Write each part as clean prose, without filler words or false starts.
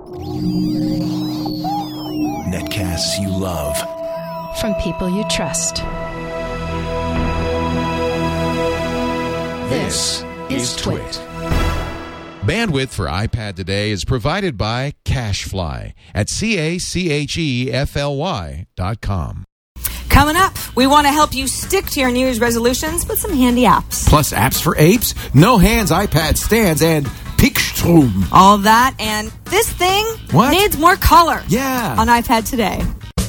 Netcasts you love. From people you trust. This is Twit. Bandwidth for iPad today is provided by CacheFly at CacheFly.com. Coming up, we want to help you stick to your New Year's resolutions with some handy apps. Plus apps for apes, no hands iPad stands, and Pickstrom. All that, and this thing needs more color. Yeah. On iPad today.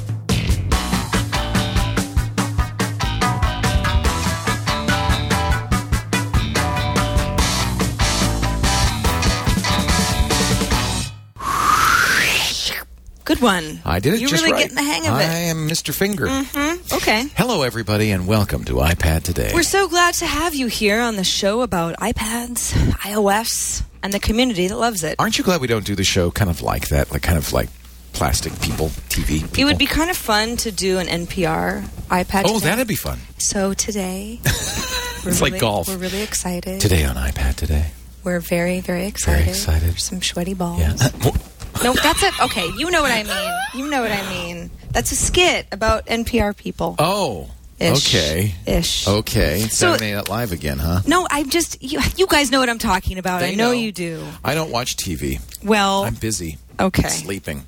Good one. I did it You're just really right. getting the hang of it. I am Mr. Finger. Mm-hmm. Okay. Hello, everybody, and welcome to iPad Today. We're so glad to have you here on the show about iPads, iOS, and the community that loves it. Aren't you glad we don't do the show kind of like that, kind of like plastic people, TV people? It would be kind of fun to do an NPR iPad Oh, today. that'd be fun. So today, It's like golf. We're really excited. Today on iPad Today. We're very, very excited. Very excited. For some sweaty balls. Yeah. No, that's it. Okay, you know what I mean. You know what I mean. That's a skit about NPR people. Oh. Ish. Okay. Ish. Okay. So- Saturday Night Live again, huh? No, I just... You guys know what I'm talking about. They I know know. you do. I don't watch TV. Well... I'm busy. Okay. Sleeping.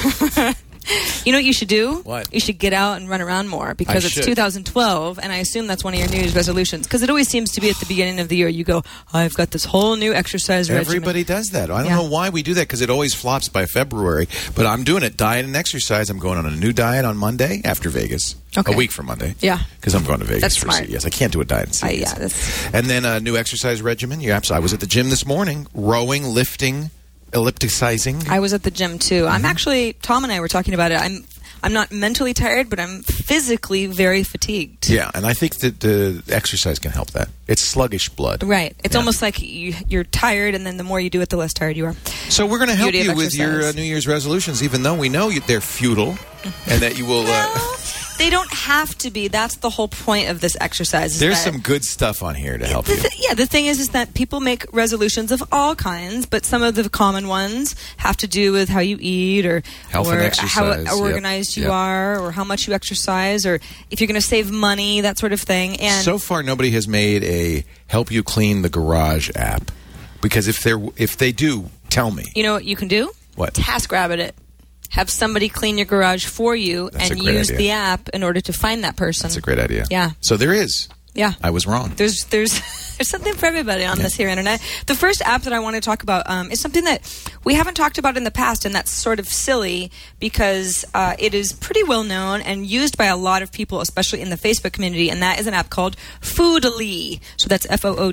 You know what you should do? What? You should get out and run around more because I it's should. 2012, and I assume that's one of your New Year's resolutions. Because it always seems to be at the beginning of the year, you go, I've got this whole new exercise regimen. Everybody does that. I don't Yeah. know why we do that because it always flops by February. But I'm doing it. Diet and exercise. I'm going on a new diet on Monday after Vegas. Okay. A week from Monday. Yeah. Because I'm going to Vegas That's for smart. CES. I can't do a diet in CES. Yeah, that's... And then a new exercise regimen. I was at the gym this morning, rowing, lifting, ellipticizing. I was at the gym, too. Mm-hmm. I'm actually... Tom and I were talking about it. I'm not mentally tired, but I'm physically very fatigued. Yeah, and I think that the exercise can help that. It's sluggish blood. Right. It's Yeah. almost like you're tired, and then the more you do it, the less tired you are. So we're going to help Beauty you of with your exercise. New Year's resolutions, even though we know they're futile and that you will... Well, they don't have to be. That's the whole point of this exercise. is there's that- some good stuff on here to help you. The thing is that people make resolutions of all kinds, but some of the common ones have to do with how you eat or Health and exercise, how yep, organized you yep. are or how much you exercise or if you're going to save money, that sort of thing. And So far, nobody has made a help you clean the garage app. Because if they do, tell me. you know what you can do? What? TaskRabbit it. Have somebody clean your garage for you That's a and great use idea. the app in order to find that person. That's a great idea. Yeah. So there is. Yeah. I was wrong. There's there's something for everybody on this here internet. The first app that I want to talk about is something that we haven't talked about in the past, and that's sort of silly because it is pretty well known and used by a lot of people, especially in the Facebook community, and that is an app called Foodly. So that's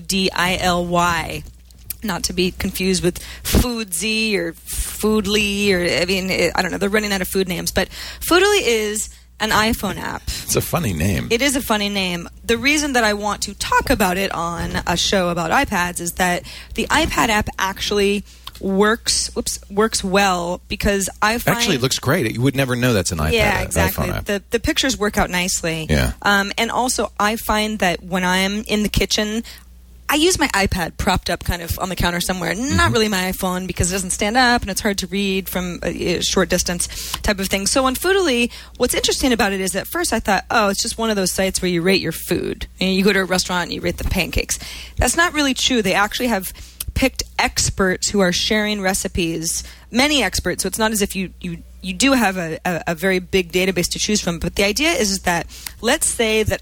Foodily. Not to be confused with Foodsy or Foodly, or I don't know. They're running out of food names, but Foodly is an iPhone app. It's a funny name. It is a funny name. The reason that I want to talk about it on a show about iPads is that the iPad app actually works well because I find... Actually, it looks great. You would never know that's an iPad. Yeah, exactly. iPhone app. The pictures work out nicely. Yeah. And also, I find that when I'm in the kitchen, I use my iPad propped up kind of on the counter somewhere. Not really my iPhone because it doesn't stand up and it's hard to read from a short distance type of thing. So on Foodly, what's interesting about it is at first I thought, oh, it's just one of those sites where you rate your food. You go to a restaurant and you rate the pancakes. That's not really true. They actually have picked experts who are sharing recipes, many experts. So it's not as if you do have a very big database to choose from. But the idea is that let's say that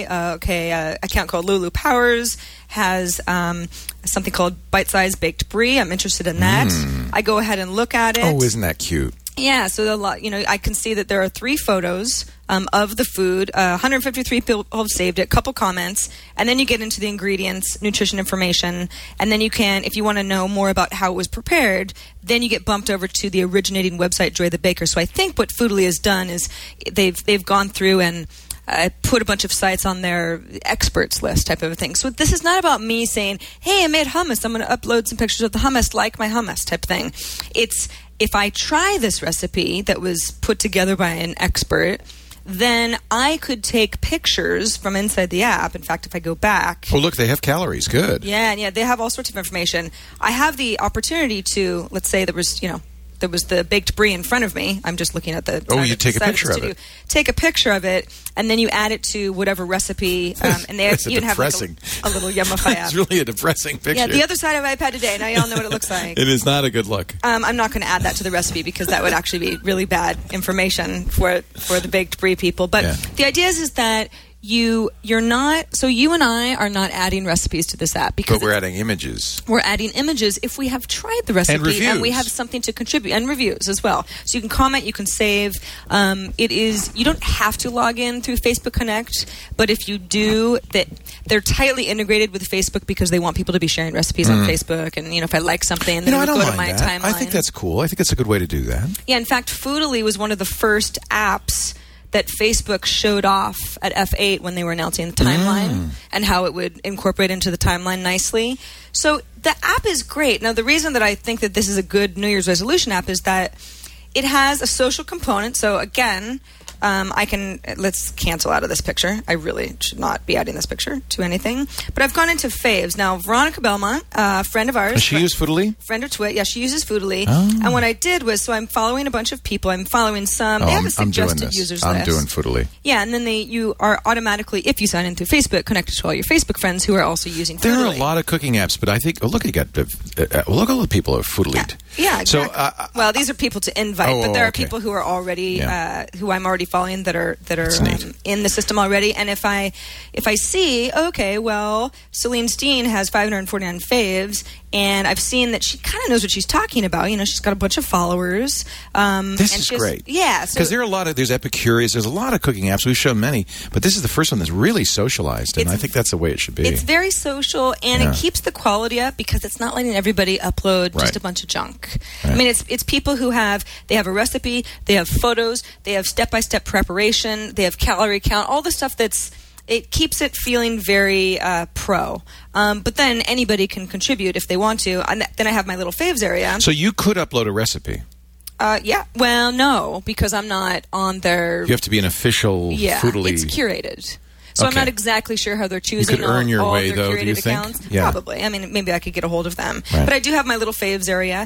an account called Lulu Powers has something called bite-sized baked brie. I'm interested in that. I go ahead and look at it. Oh, isn't that cute? Yeah, so I can see that there are 3 photos of the food. 153 people have saved it, couple comments, and then you get into the ingredients, nutrition information, and then you can, if you want to know more about how it was prepared, then you get bumped over to the originating website, Joy the Baker. So I think what Foodly has done is they've gone through and put a bunch of sites on their experts list type of a thing. So this is not about me saying, hey, I made hummus. I'm going to upload some pictures of the hummus, like my hummus type thing. It's if I try this recipe that was put together by an expert, then I could take pictures from inside the app. In fact, if I go back... Oh, look, they have calories. Good. Yeah, they have all sorts of information. I have the opportunity to, let's say there was, there was the baked brie in front of me. I'm just looking at the. Oh, you take a picture of it. Take a picture of it, and then you add it to whatever recipe. And they even have like a little Yumify app. It's really a depressing picture. Yeah, the other side of iPad today. Now y'all know what it looks like. It is not a good look. I'm not going to add that to the recipe because that would actually be really bad information for the baked brie people. But the idea is that you and I are not adding recipes to this app because but we're adding images. We're adding images if we have tried the recipe and we have something to contribute, and reviews as well. So you can comment, you can save. You don't have to log in through Facebook Connect, but if you do, they're tightly integrated with Facebook because they want people to be sharing recipes on Facebook. And if I like something, then it would go to my timeline. I think that's cool. I think it's a good way to do that. Yeah, in fact, Foodily was one of the first apps that Facebook showed off at F8 when they were announcing the timeline and how it would incorporate into the timeline nicely. So the app is great. Now, the reason that I think that this is a good New Year's resolution app is that it has a social component. So again, let's cancel out of this picture. I really should not be adding this picture to anything. But I've gone into faves. Now, Veronica Belmont, a friend of ours. Does she use Foodily? Friend of Twit. Yeah, she uses Foodily. Oh. And what I did was, so I'm following a bunch of people. I'm following some. They have a suggested users list. I'm doing Foodily. Yeah, and then you are automatically, if you sign in through Facebook, connected to all your Facebook friends who are also using Foodily. There are a lot of cooking apps, but I think, look at all the people who have Foodily. Yeah, exactly. So, well, these are people to invite, but there are people who are already, who I'm already following that are in the system already. And if I see, okay, well, Celine Steen has 549 faves, and I've seen that she kind of knows what she's talking about. She's got a bunch of followers. This is great. Yeah. Because there's Epicurious, there's a lot of cooking apps. We've shown many, but this is the first one that's really socialized, and I think that's the way it should be. It's very social, and it keeps the quality up because it's not letting everybody upload just a bunch of junk. Right. I mean, it's people who have a recipe, they have photos, they have step-by-step preparation, they have calorie count, all the stuff it keeps it feeling very pro. But then anybody can contribute if they want to. And then I have my little faves area. So you could upload a recipe. Yeah. Well, no, because I'm not on their... You have to be an official Foodily... it's curated. So I'm not exactly sure how they're choosing. You could earn your way, though, do you think? Accounts. Yeah. Probably. I mean, maybe I could get a hold of them. Right. But I do have my little faves area.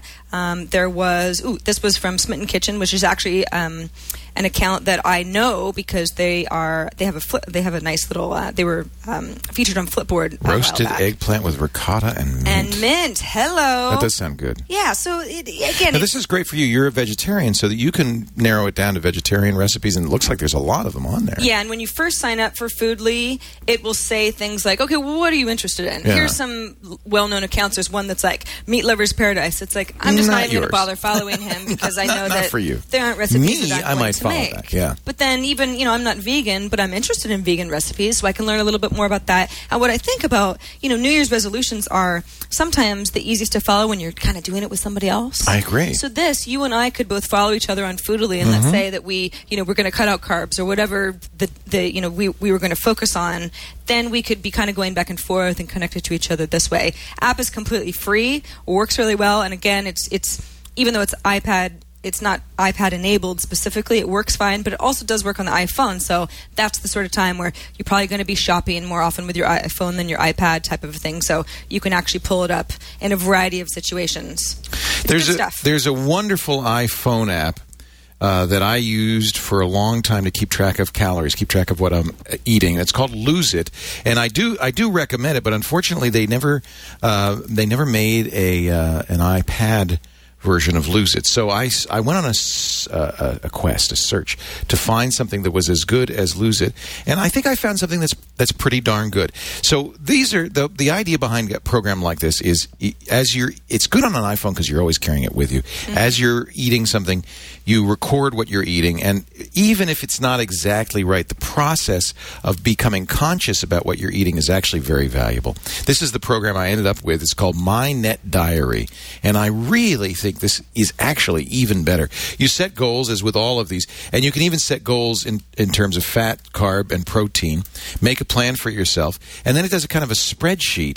This was from Smitten Kitchen, which is actually an account that I know because they have a nice little. They were featured on Flipboard. Roasted eggplant with ricotta and mint. Hello. That does sound good. Yeah. So again, now, this is great for you. You're a vegetarian, so that you can narrow it down to vegetarian recipes, and it looks like there's a lot of them on there. Yeah, and when you first sign up for Foodly, it will say things like, "Okay, well, what are you interested in?" Yeah. Here's some well-known accounts. There's one that's like Meat Lover's Paradise. It's like I'm just not even going to bother following him because I know that for you. There aren't recipes that I might follow make. that. Yeah. But then even, I'm not vegan, but I'm interested in vegan recipes, so I can learn a little bit more about that. And what I think about, New Year's resolutions are sometimes the easiest to follow when you're kind of doing it with somebody else. I agree. So you and I could both follow each other on Foodily, and let's say that we're going to cut out carbs or whatever we were going to focus on. Then we could be kind of going back and forth and connected to each other this way. App is completely free, works really well, and again, it's even though it's iPad. It's not iPad enabled specifically. It works fine, but it also does work on the iPhone. So that's the sort of time where you're probably going to be shopping more often with your iPhone than your iPad type of thing. So you can actually pull it up in a variety of situations. There's a wonderful iPhone app that I used for a long time to keep track of calories, keep track of what I'm eating. It's called Lose It, and I do recommend it. But unfortunately, they never made an iPad version of Lose It. So I went on a quest, a search, to find something that was as good as Lose It, and I think I found something that's pretty darn good. So these are the idea behind a program like this is it's good on an iPhone because you're always carrying it with you. Mm-hmm. As you're eating something, you record what you're eating, and even if it's not exactly right, the process of becoming conscious about what you're eating is actually very valuable. This is the program I ended up with. It's called My Net Diary, and I really think this is actually even better. You set goals, as with all of these, and you can even set goals in terms of fat, carb, and protein. Make a plan for yourself, and then it does a kind of a spreadsheet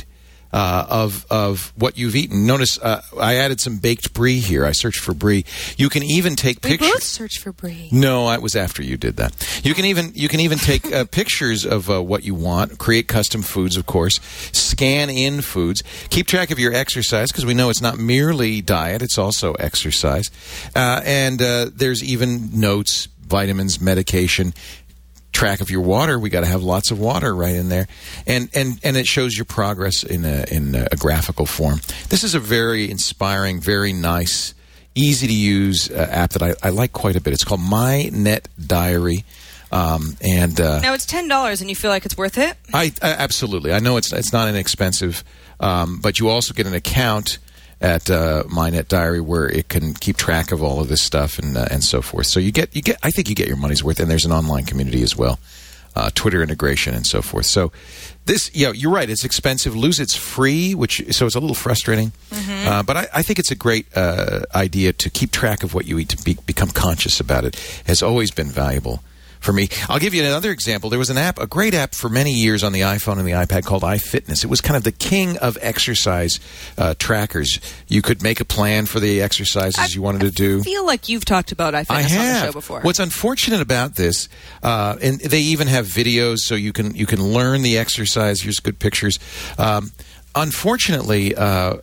of what you've eaten. Notice I added some baked brie here. I searched for brie. You can even take We pictures. both search for brie. No, it was after you did that. You can even take pictures of what you want. Create custom foods, of course. Scan in foods. Keep track of your exercise, because we know it's not merely diet; it's also exercise. And there's even notes, vitamins, medication. Track of your water. We got to have lots of water right in there, and it shows your progress in a graphical form. This is a very inspiring, very nice, easy to use app that I like quite a bit. It's called My Net Diary. Now it's $10, and you feel like it's worth it? I absolutely. I know it's not inexpensive, but you also get an account at My Net Diary where it can keep track of all of this stuff and so forth. So you get. I think you get your money's worth, and there's an online community as well, Twitter integration and so forth. So this, you're right. It's expensive. Lose it's free, so it's a little frustrating. Mm-hmm. But I think it's a great idea to keep track of what you eat, to become conscious about it. Has always been valuable for me. I'll give you another example. There was an app, a great app for many years on the iPhone and the iPad called iFitness. It was kind of the king of exercise trackers. You could make a plan for the exercises you wanted to do. I feel like you've talked about iFitness on the show before. What's unfortunate about this, and they even have videos so you can learn the exercise. Here's good pictures. Unfortunately,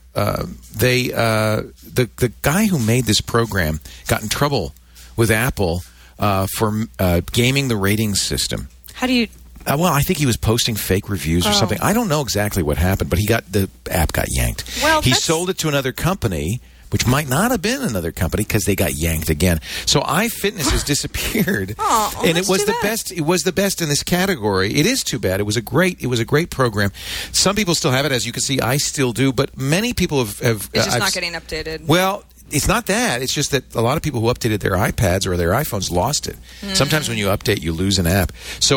the guy who made this program got in trouble with Apple for gaming the ratings system. How do you... Well, I think he was posting fake reviews or something. I don't know exactly what happened, but the app got yanked. Well, he sold it to another company, which might not have been another company, because they got yanked again. So iFitness has disappeared, and it was the best. It was the best in this category. It is too bad. It was a great program. Some people still have it, as you can see. I still do, but many people have. It's just not getting updated. Well, it's not that. It's just that a lot of people who updated their iPads or their iPhones lost it. Sometimes when you update, you lose an app. So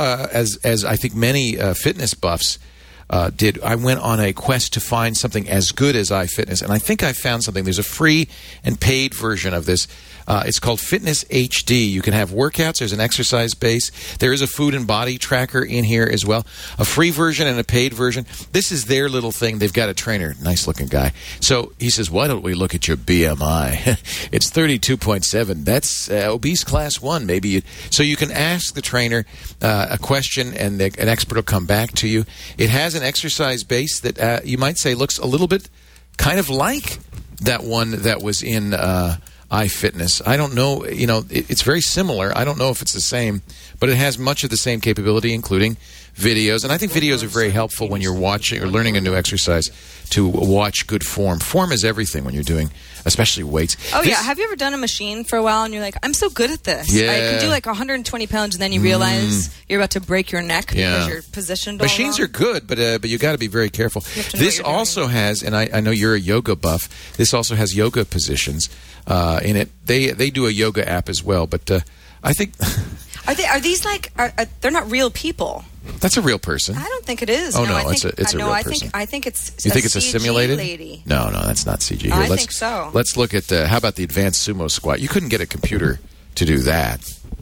as I think many fitness buffs did, I went on a quest to find something as good as iFitness, and I think I found something. There's a free and paid version of this. It's called Fitness HD. You can have workouts. There's an exercise base. There is a food and body tracker in here as well. A free version and a paid version. This is their little thing. They've got a trainer, nice looking guy. So he says, "Why don't we look at your BMI? It's 32.7. That's obese class 1. Maybe." So you can ask the trainer a question, and an expert will come back to you. It has an exercise base that you might say looks a little bit kind of like that one that was in iFitness. I don't know, it's very similar. I don't know if it's the same, but it has much of the same capability, including videos. And I think videos are very helpful when you're watching or learning a new exercise, to watch good form. Form is everything when you're doing, especially weights. Yeah. Have you ever done a machine for a while and you're like, I'm so good at this. Yeah. I can do like 120 pounds, and then you realize you're about to break your neck because you're positioned all Machines wrong. are good, but you got to be very careful. This also has, and I know you're a yoga buff, this also has yoga positions in it. They do a yoga app as well, but I think... Are these like... they're not real people. That's a real person. I don't think it is. Oh, no, it's a real person. I think it's You think it's a CG simulated? lady. No, that's not CG. Here, I think so. Let's look at, how about the advanced sumo squat? You couldn't get a computer to do that.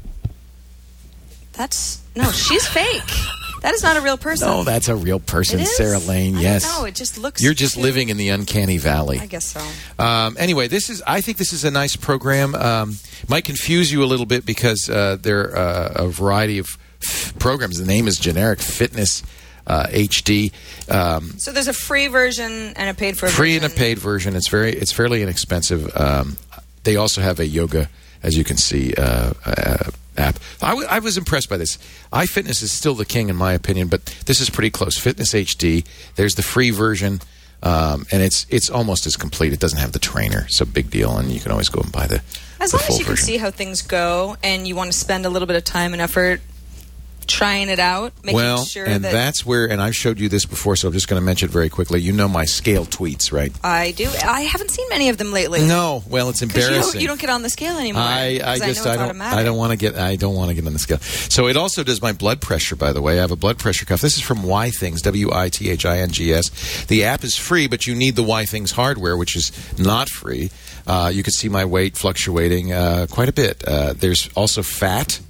No, she's fake. That is not a real person. No, that's a real person, It is? Sarah Lane. Yes. No, it just looks... You're just living in the uncanny valley. I guess so. Anyway, I think this is a nice program. Might confuse you a little bit because there are a variety of programs. The name is generic Fitness HD. So there's a free version and a paid version. Free and a paid version. It's fairly inexpensive. They also have a yoga, as you can see, app. I was impressed by this. iFitness is still the king in my opinion, but this is pretty close. Fitness HD. There's the free version, and it's almost as complete. It doesn't have the trainer, so big deal, and you can always go and buy the As long full as you can version. see how things go, and you want to spend a little bit of time and effort trying it out, making sure and that... that's where, and I've showed you this before, so I'm just going to mention it very quickly. You know my scale tweets, right? I do. I haven't seen many of them lately. No, well, it's embarrassing. You don't get on the scale anymore. I don't want to get on the scale. So it also does my blood pressure, by the way. I have a blood pressure cuff. This is from Ythings, WITHINGS. The app is free, but you need the Ythings hardware, which is not free. You can see my weight fluctuating quite a bit. There's also fat.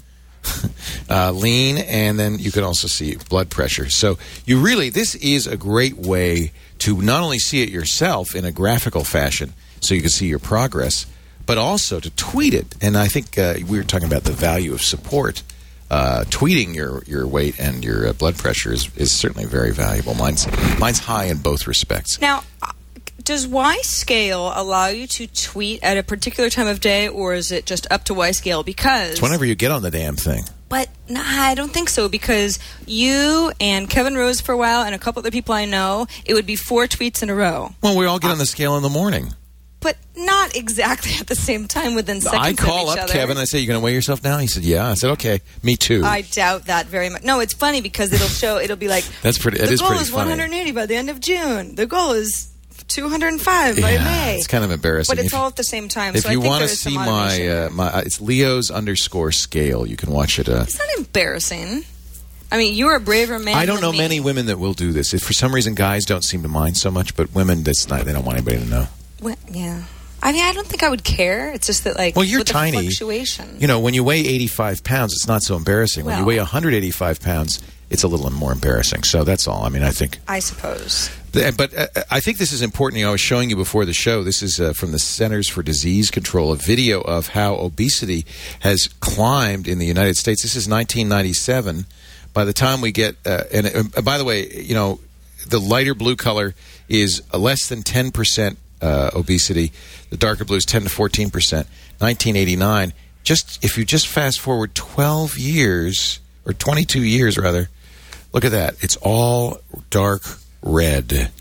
lean, and then you can also see blood pressure. So this is a great way to not only see it yourself in a graphical fashion so you can see your progress, but also to tweet it. And I think we were talking about the value of support. Tweeting your weight and your blood pressure is certainly very valuable. Mine's high in both respects. Now, does Y-Scale allow you to tweet at a particular time of day, or is it just up to Y-Scale? Because it's whenever you get on the damn thing. But nah, I don't think so, because you and Kevin Rose for a while and a couple other people I know, it would be 4 tweets in a row. Well, we all get on the scale in the morning. But not exactly at the same time within seconds I call of each up other. Kevin and I say, "You going to weigh yourself now?" He said, "Yeah." I said, "Okay, me too." I doubt that very much. No, it's funny because it'll be like, That is pretty the goal is funny. 180 by the end of June. The goal is 205 by May. It's kind of embarrassing. But it's all at the same time. If so you want to see my it's Leo's_scale. You can watch it. It's not embarrassing. I mean, you're a braver man. I don't know than me. many women that will do this. If for some reason guys don't seem to mind so much, but women, they don't want anybody to know. Well, yeah. I mean, I don't think I would care. It's just that, like, well, you're with tiny. The fluctuation. You know, when you weigh 85 pounds, it's not so embarrassing. When you weigh 185 pounds, it's a little more embarrassing. So that's all. I mean, I think. I suppose. But I think this is important. You know, I was showing you before the show. This is from the Centers for Disease Control, a video of how obesity has climbed in the United States. This is 1997. By the time we get, by the way, you know, the lighter blue color is less than 10% obesity. The darker blue is 10 to 14%. 1989. If you just fast forward 12 years, or 22 years rather, look at that. It's all dark red.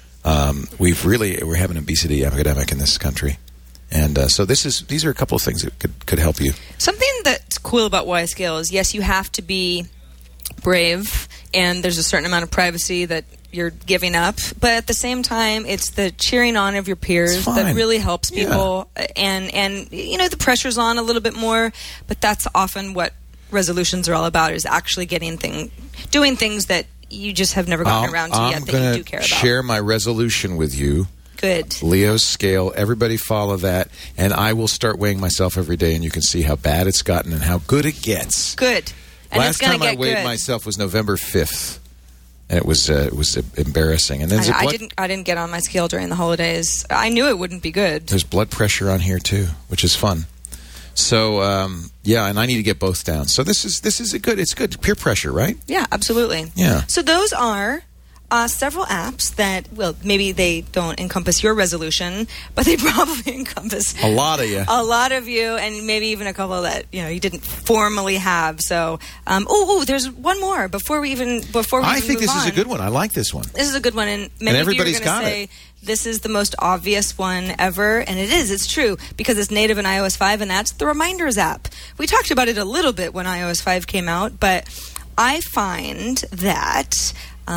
We're having an obesity epidemic in this country. And so these are a couple of things that could help you. Something that's cool about Y-Scale is, yes, you have to be brave, and there's a certain amount of privacy that you're giving up, but at the same time, it's the cheering on of your peers that really helps people. Yeah. And you know, the pressure's on a little bit more, but that's often what resolutions are all about, is actually doing things that you just have never gotten around to yet that you do care about. I'm going to share my resolution with you. Good. Leo's scale. Everybody follow that, and I will start weighing myself every day, and you can see how bad it's gotten and how good it gets. Good. And last time I weighed myself was November 5th. And it was embarrassing. And then I didn't get on my scale during the holidays. I knew it wouldn't be good. There's blood pressure on here too, which is fun. So and I need to get both down. So this is it's good peer pressure, right? Yeah, absolutely. Yeah. So those are several apps that, well, maybe they don't encompass your resolution, but they probably encompass a lot of you, and maybe even a couple that you didn't formally have. So, there's one more before we I think this is a good one. I like this one. This is a good one, and many of you are going to say this is the most obvious one ever, and it is. It's true, because it's native in iOS 5, and that's the Reminders app. We talked about it a little bit when iOS 5 came out, but I find that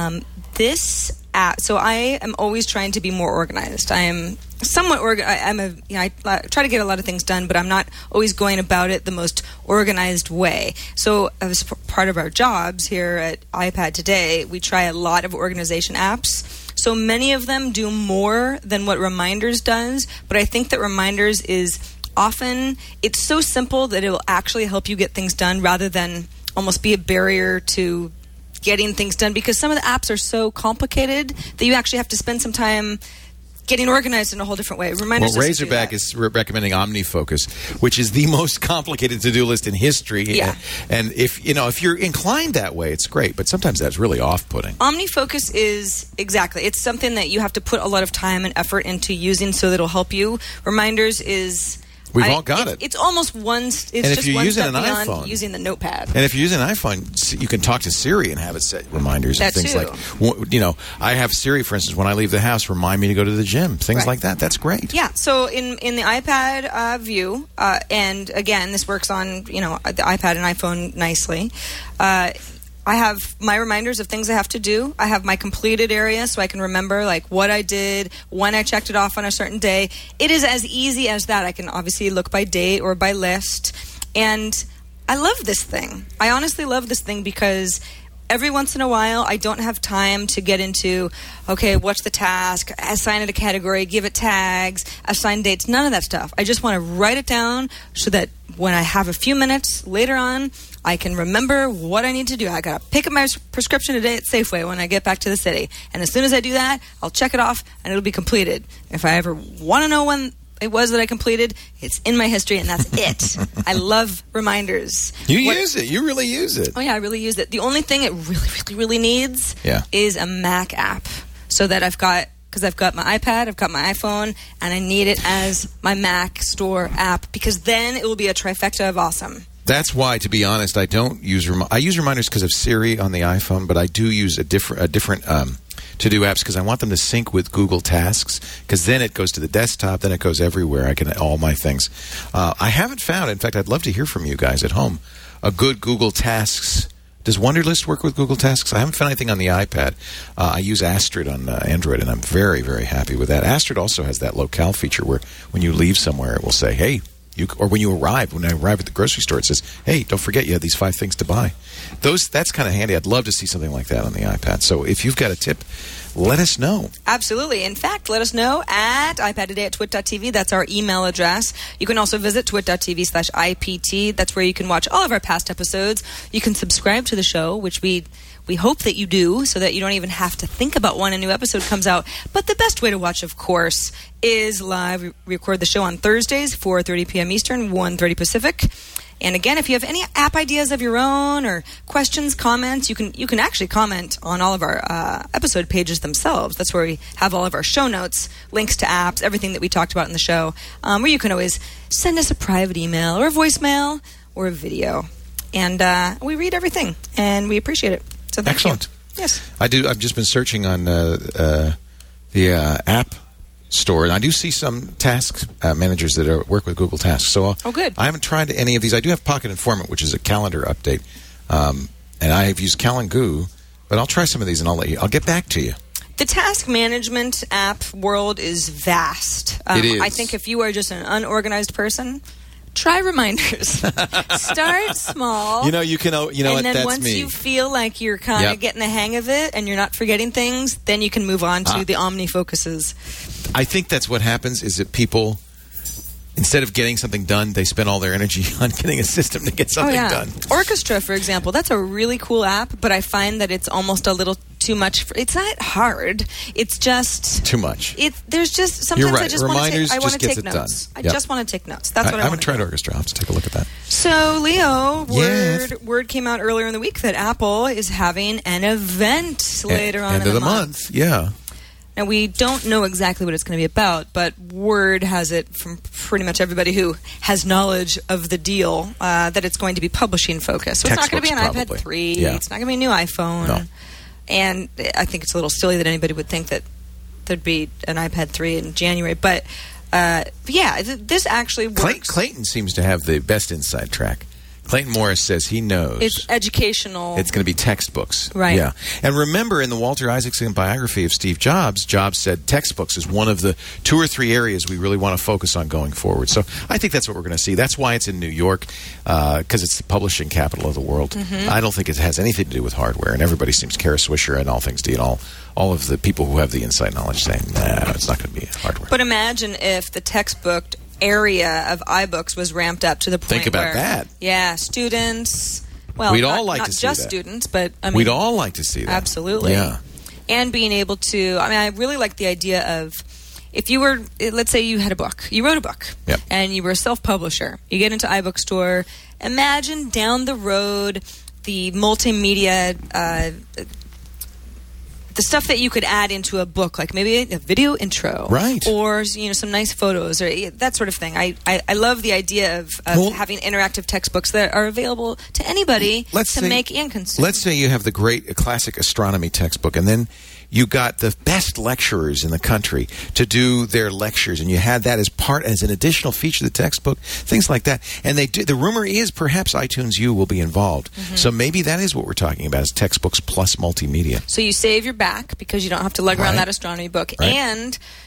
this app, so I am always trying to be more organized. I am somewhat organized. I try to get a lot of things done, but I'm not always going about it the most organized way. So as part of our jobs here at iPad Today, we try a lot of organization apps. So many of them do more than what Reminders does, but I think that Reminders is often, it's so simple that it will actually help you get things done rather than almost be a barrier to getting things done, because some of the apps are so complicated that you actually have to spend some time getting organized in a whole different way. Reminders Razorback is recommending OmniFocus, which is the most complicated to-do list in history. Yeah. And if you're inclined that way, it's great, but sometimes that's really off-putting. OmniFocus is it's something that you have to put a lot of time and effort into using so that it'll help you. Reminders is... We've all got it. It's almost one. It's and if just you're one using step an beyond iPhone, using the notepad. And if you're using an iPhone, you can talk to Siri and have it set reminders and things like. I have Siri, for instance, when I leave the house, remind me to go to the gym. Things like that. That's great. Yeah. So in the iPad view, and again, this works on the iPad and iPhone nicely. I have my reminders of things I have to do. I have my completed area so I can remember what I did, when I checked it off on a certain day. It is as easy as that. I can obviously look by date or by list. And I love this thing. I honestly love this thing because every once in a while, I don't have time to get into, okay, what's the task, assign it a category, give it tags, assign dates, none of that stuff. I just want to write it down so that when I have a few minutes later on, I can remember what I need to do. I got to pick up my prescription today at Safeway when I get back to the city. And as soon as I do that, I'll check it off and it'll be completed. If I ever want to know when it was that I completed, it's in my history, and that's it. I love reminders. Use it. You really use it. Oh, yeah, I really use it. The only thing it really needs is a Mac app, so that because I've got my iPad, I've got my iPhone, and I need it as my Mac Store app, because then it will be a trifecta of awesome. That's why, to be honest, I don't use I use reminders because of Siri on the iPhone, but I do use a different to-do apps because I want them to sync with Google Tasks, because then it goes to the desktop, then it goes everywhere. I can all my things. I haven't found, in fact, I'd love to hear from you guys at home, a good Google Tasks. Does Wunderlist work with Google Tasks? I haven't found anything on the iPad. I use Astrid on Android, and I'm very, very happy with that. Astrid also has that locale feature where when you leave somewhere, it will say, hey, or when I arrive at the grocery store, it says, hey, don't forget you have these 5 things to buy. That's kind of handy. I'd love to see something like that on the iPad. So if you've got a tip, let us know. Absolutely. In fact, let us know at iPadToday@twit.tv. That's our email address. You can also visit twit.tv/IPT. That's where you can watch all of our past episodes. You can subscribe to the show, which we hope that you do, so that you don't even have to think about when a new episode comes out. But the best way to watch, of course, is live. We record the show on Thursdays, 4:30 p.m. Eastern, 1:30 Pacific. And again, if you have any app ideas of your own or questions, comments, you can actually comment on all of our episode pages themselves. That's where we have all of our show notes, links to apps, everything that we talked about in the show, where you can always send us a private email or a voicemail or a video. And we read everything, and we appreciate it. So thank Excellent. You. Yes. I do. I've just been searching on the app store, and I do see some task managers that work with Google Tasks. So good. I haven't tried any of these. I do have Pocket Informant, which is a calendar update, and I have used Calangoo, but I'll try some of these, and I'll get back to you. The task management app world is vast. It is. I think if you are just an unorganized person, try reminders. Start small. And then that's once me. you feel like you're kind of getting the hang of it and you're not forgetting things, then you can move on to the OmniFocuses. I think that's what happens, is that people, instead of getting something done, they spend all their energy on getting a system to get something done. Orchestra, for example, that's a really cool app, but I find that it's almost a little too much. It's not hard. It's just too much. There's just sometimes You're right. I just Reminders want to just take gets it notes. done. I just want to take notes. That's what I haven't tried Orchestra. I'll have to take a look at that. So, Leo, word came out earlier in the week that Apple is having an event later on end in of the month. Yeah. Now, we don't know exactly what it's going to be about, but word has it from pretty much everybody who has knowledge of the deal that it's going to be publishing focused. So it's not going to be an iPad 3. Yeah. It's not going to be a new iPhone. No. And I think it's a little silly that anybody would think that there'd be an iPad 3 in January. But, this actually works. Clayton seems to have the best inside track. Clayton Morris says he knows. It's educational. It's going to be textbooks. Right. Yeah. And remember, in the Walter Isaacson biography of Steve Jobs, Jobs said textbooks is one of the 2 or 3 areas we really want to focus on going forward. So I think that's what we're going to see. That's why it's in New York, because it's the publishing capital of the world. Mm-hmm. I don't think it has anything to do with hardware. And everybody seems, Kara Swisher and All Things D and all of the people who have the inside knowledge saying, nah, it's not going to be hardware. But imagine if the textbook area of iBooks was ramped up to the point Think about where, that. Yeah, students. Well, we'd all like not to see just that. Students, but I mean, we'd all like to see that. Absolutely. Yeah. And being able to. I mean, I really like the idea of if you were, let's say, you had a book, you wrote a book, yep. and you were a self-publisher. You get into iBookstore. Imagine down the road the multimedia. The stuff that you could add into a book, like maybe a video intro, right? Or some nice photos, or that sort of thing. I love the idea of having interactive textbooks that are available to anybody make and consume. Let's say you have the great classic astronomy textbook, and then you got the best lecturers in the country to do their lectures, and you had that as an additional feature of the textbook, things like that. And the rumor is perhaps iTunes U will be involved. Mm-hmm. So maybe that is what we're talking about, is textbooks plus multimedia. So you save your back because you don't have to lug around that astronomy book, and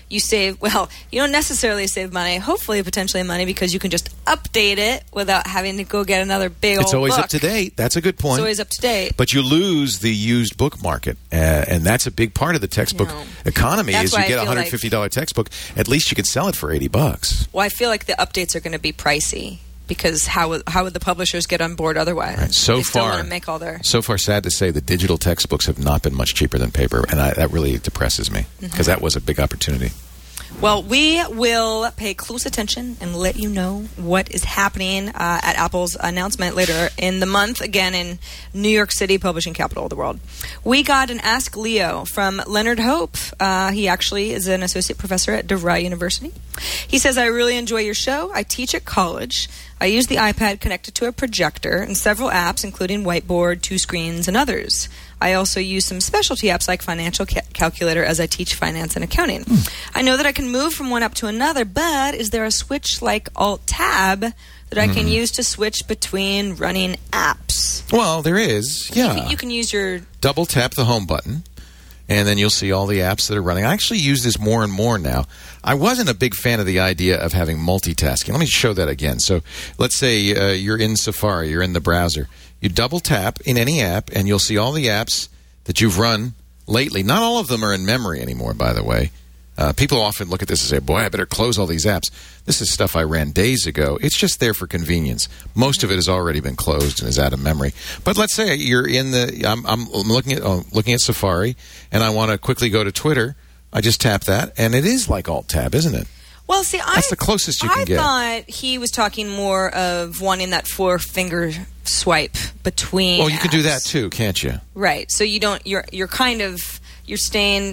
you save, well, you don't necessarily save money, hopefully potentially money, because you can just update it without having to go get another big old It's always book. up to date. That's a good point. It's always up to date. But you lose the used book market, and that's a big part of the textwook No. economy. That's Is you why I get a feel like- $150 textbook, at least you could sell it for $80. Well, I feel like the updates are going to be pricey, because how would the publishers get on board otherwise? Right. So they still far, want to make all their... so far, sad to say, the digital textbooks have not been much cheaper than paper, and that really depresses me because that was a big opportunity. Well, we will pay close attention and let you know what is happening at Apple's announcement later in the month, again in New York City, publishing capital of the world. We got an Ask Leo from Leonard Hope. He actually is an associate professor at DeVry University. He says, I really enjoy your show. I teach at college. I use the iPad connected to a projector and several apps, including Whiteboard, 2 Screens, and others. I also use some specialty apps like Financial Calculator as I teach finance and accounting. I know that I can move from one app to another, but is there a switch like Alt-Tab that I can use to switch between running apps? Well, there is, yeah. You can use your... Double tap the home button, and then you'll see all the apps that are running. I actually use this more and more now. I wasn't a big fan of the idea of having multitasking. Let me show that again. So let's say you're in Safari, you're in the browser. You double tap in any app, and you'll see all the apps that you've run lately. Not all of them are in memory anymore, by the way. People often look at this and say, boy, I better close all these apps. This is stuff I ran days ago. It's just there for convenience. Most of it has already been closed and is out of memory. But let's say you're in the... I'm looking at Safari, and I want to quickly go to Twitter. I just tap that, and it is like Alt-Tab, isn't it? Well, see, That's the closest you can get. I thought he was talking more of wanting that 4-finger swipe between Well, you can do apps. that too, can't you? Right. So you don't... You're kind of... You're staying...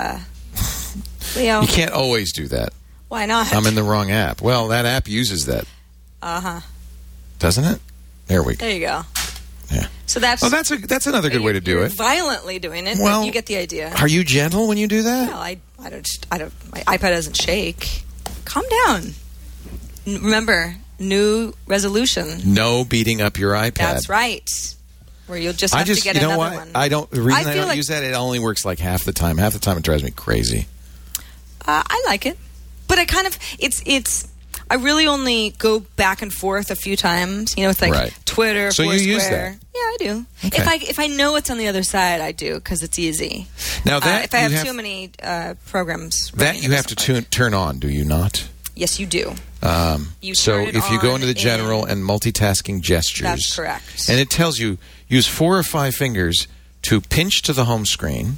Leo, You can't always do that. why not? I'm in the wrong app. Well, that app uses that. Uh-huh. Doesn't it? There we go. There you go. Yeah. So that's... Oh, that's another good way to do you're it. Violently doing it. Well, But you get the idea. Are you gentle when you do that? Well, I don't... My iPad doesn't shake. Calm down. Remember, new resolution. No beating up your iPad. That's right. Where you'll just have to get you know another what? one. The reason I feel don't like- use that, it only works like half the time. Half the time it drives me crazy. I like it, but I kind of it's. I really only go back and forth a few times. You know, it's like Right. Twitter, So you Foursquare. use that? Yeah, I do. Okay. If I know what's on the other side, I do because it's easy. Now that if I you have too many programs, that running, you it have to doesn't turn on, do you not? work. Yes, you do. You So turn it if you go on into the general in- and multitasking gestures, That's correct. and it tells you use 4 or 5 fingers to pinch to the home screen,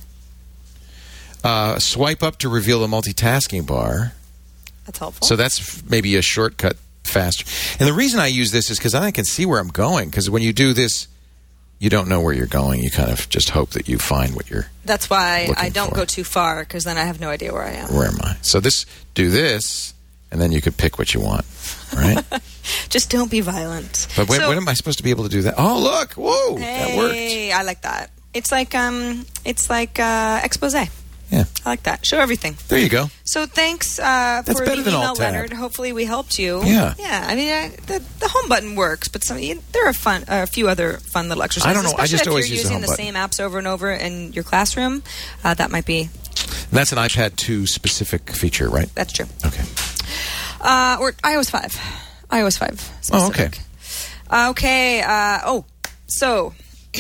swipe up to reveal the multitasking bar. That's helpful. So that's maybe a shortcut faster. And the reason I use this is because I can see where I'm going. Because when you do this, you don't know where you're going. You kind of just hope that you find what you're... That's why looking I don't for. go too far because then I have no idea where I am. Where am I? So do this, and then you could pick what you want, right? Just don't be violent. But when So- am I supposed to be able to do that? Oh, look! Whoa! That worked. Hey, I like that. It's like expose. Yeah. I like that. Show everything. There you go. So thanks for better the than email, Alt-Tab. Leonard. Hopefully we helped you. Yeah. Yeah. I mean, the home button works, but there are a few other fun little exercises. I don't know. I just Especially always if you're use the using home button. same apps over and over in your classroom. That might be. That's an iPad 2 specific feature, right? That's true. Okay. Or iOS 5. iOS 5 specific. Okay. So.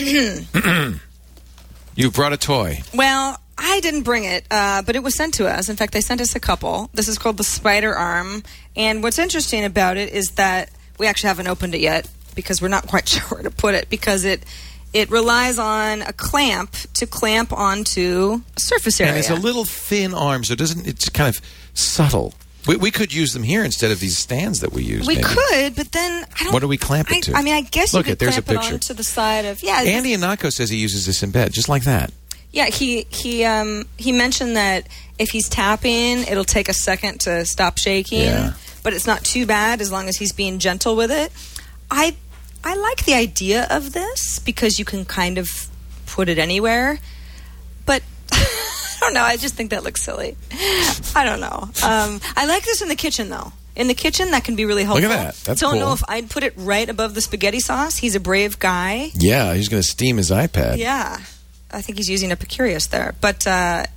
You brought a toy. Well, I didn't bring it, but it was sent to us. In fact, they sent us a couple. This is called the Spider Arm. And what's interesting about it is that we actually haven't opened it yet because we're not quite sure where to put it because it relies on a clamp to clamp onto a surface area. And it's a little thin arm, so it's kind of subtle. We could use them here instead of these stands that we use. We maybe. could, but then I don't... What do we clamp it to? I mean, I guess Look you it, could there's a clamp it picture. onto the side of... Yeah, Andy Anako says he uses this in bed, just like that. Yeah, he mentioned that if he's tapping, it'll take a second to stop shaking, Yeah. but it's not too bad as long as he's being gentle with it. I like the idea of this because you can kind of put it anywhere, but I don't know. I just think that looks silly. I don't know. I like this in the kitchen though. In the kitchen, that can be really helpful. Look at that. That's Don't cool. know if I'd put it right above the spaghetti sauce. He's a brave guy. Yeah, he's going to steam his iPad. Yeah. I think he's using Epicurious there. But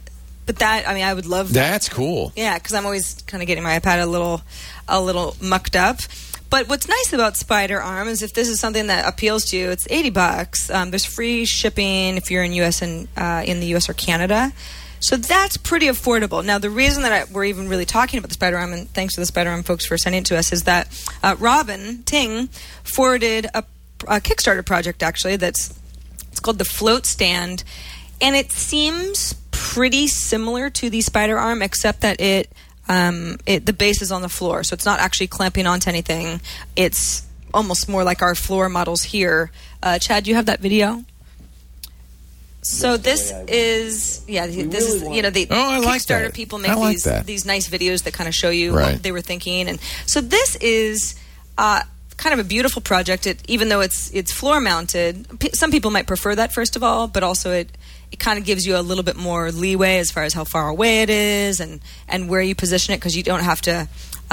But that, I mean, I would love that. That's cool. Yeah, because I'm always kind of getting my iPad a little mucked up. But what's nice about Spider Arm is if this is something that appeals to you, it's $80. There's free shipping if you're in U.S. and in the U.S. or Canada. So that's pretty affordable. Now, the reason that we're even really talking about the Spider Arm, and thanks to the Spider Arm folks for sending it to us, is that Robin Ting forwarded a Kickstarter project, actually, it's called the Float Stand, and it seems pretty similar to the Spider Arm, except that the base is on the floor, so it's not actually clamping onto anything. It's almost more like our floor models here. Chad, do you have that video? So this is, the Kickstarter people make these nice videos that kind of show you what they were thinking. And so this is kind of a beautiful project. Even though it's floor mounted, some people might prefer that, first of all, but also it kind of gives you a little bit more leeway as far as how far away it is and where you position it, because you don't have to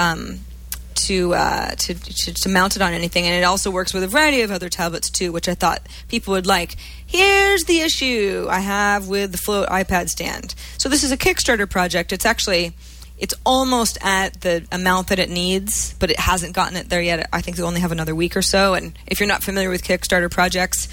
mount it on anything. And it also works with a variety of other tablets too, which I thought people would like. Here's the issue I have with the Float iPad stand. So this is a Kickstarter project. It's almost at the amount that it needs, but it hasn't gotten it there yet. I think they only have another week or so. And if you're not familiar with Kickstarter projects,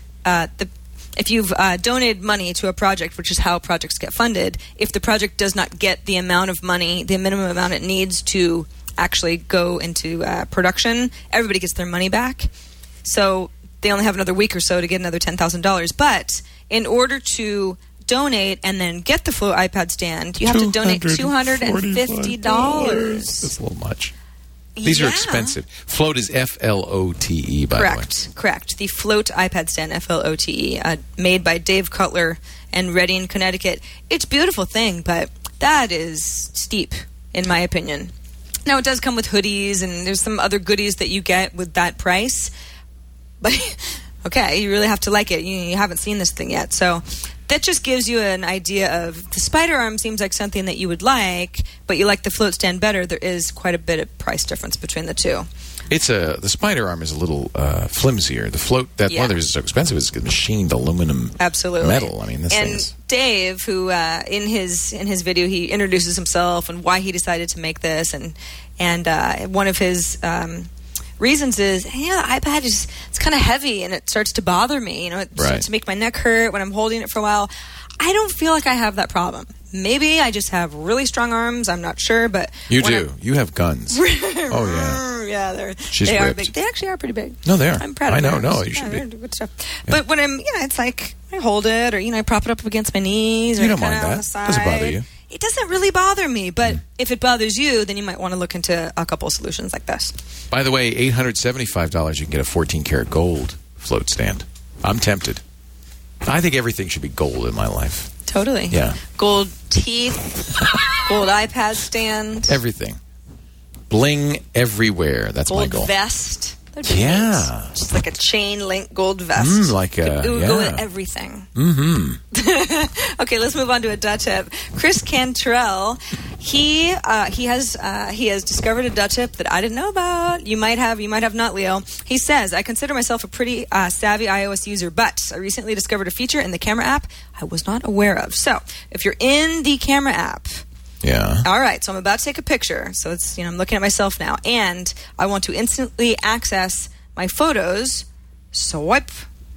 if you've donated money to a project, which is how projects get funded, if the project does not get the amount of money, the minimum amount it needs to actually go into production, everybody gets their money back. So they only have another week or so to get another $10,000. But in order to donate and then get the Float iPad stand, you have to donate $250. That's a little much. These are expensive. Float is Flote, by the way. Correct. The Float iPad stand, Flote, made by Dave Cutler in Redding, Connecticut. It's a beautiful thing, but that is steep, in my opinion. Now, it does come with hoodies, and there's some other goodies that you get with that price. But, okay, you really have to like it. You haven't seen this thing yet. So that just gives you an idea of the Spider Arm seems like something that you would like, but you like the Float Stand better. There is quite a bit of price difference between the two. The Spider Arm is a little flimsier. The Float, one of the reasons it's so expensive is machined aluminum metal. I mean, this thing is... Dave, who in his video he introduces himself and why he decided to make this, and one of his reasons is, the iPad it's kind of heavy and it starts to bother me. It starts to make my neck hurt when I'm holding it for a while. I don't feel like I have that problem. Maybe I just have really strong arms. I'm not sure, but you do. You have guns. Oh yeah, they are big. They actually are pretty big. No, they are. I'm proud of them. I know. No, you should be. Good stuff. Yeah. But when I'm, it's like I hold it, or I prop it up against my knees, or you don't mind that. On the side. Doesn't bother you. It doesn't really bother me, but if it bothers you, then you might want to look into a couple of solutions like this. By the way, $875, you can get a 14-karat gold Float Stand. I'm tempted. I think everything should be gold in my life. Totally. Yeah. Gold teeth, gold iPad stand. Everything. Bling everywhere. That's my goal. Gold vest. Yeah. Neat. Just like a chain link gold vest. It would go with everything. Mm-hmm. Okay, let's move on to a Dutch tip. Chris Cantrell, he has discovered a Dutch tip that I didn't know about. You might have not, Leo. He says, I consider myself a pretty savvy iOS user, but I recently discovered a feature in the camera app I was not aware of. So, if you're in the camera app, yeah. All right, so I'm about to take a picture. So it's, I'm looking at myself now, and I want to instantly access my photos. Swipe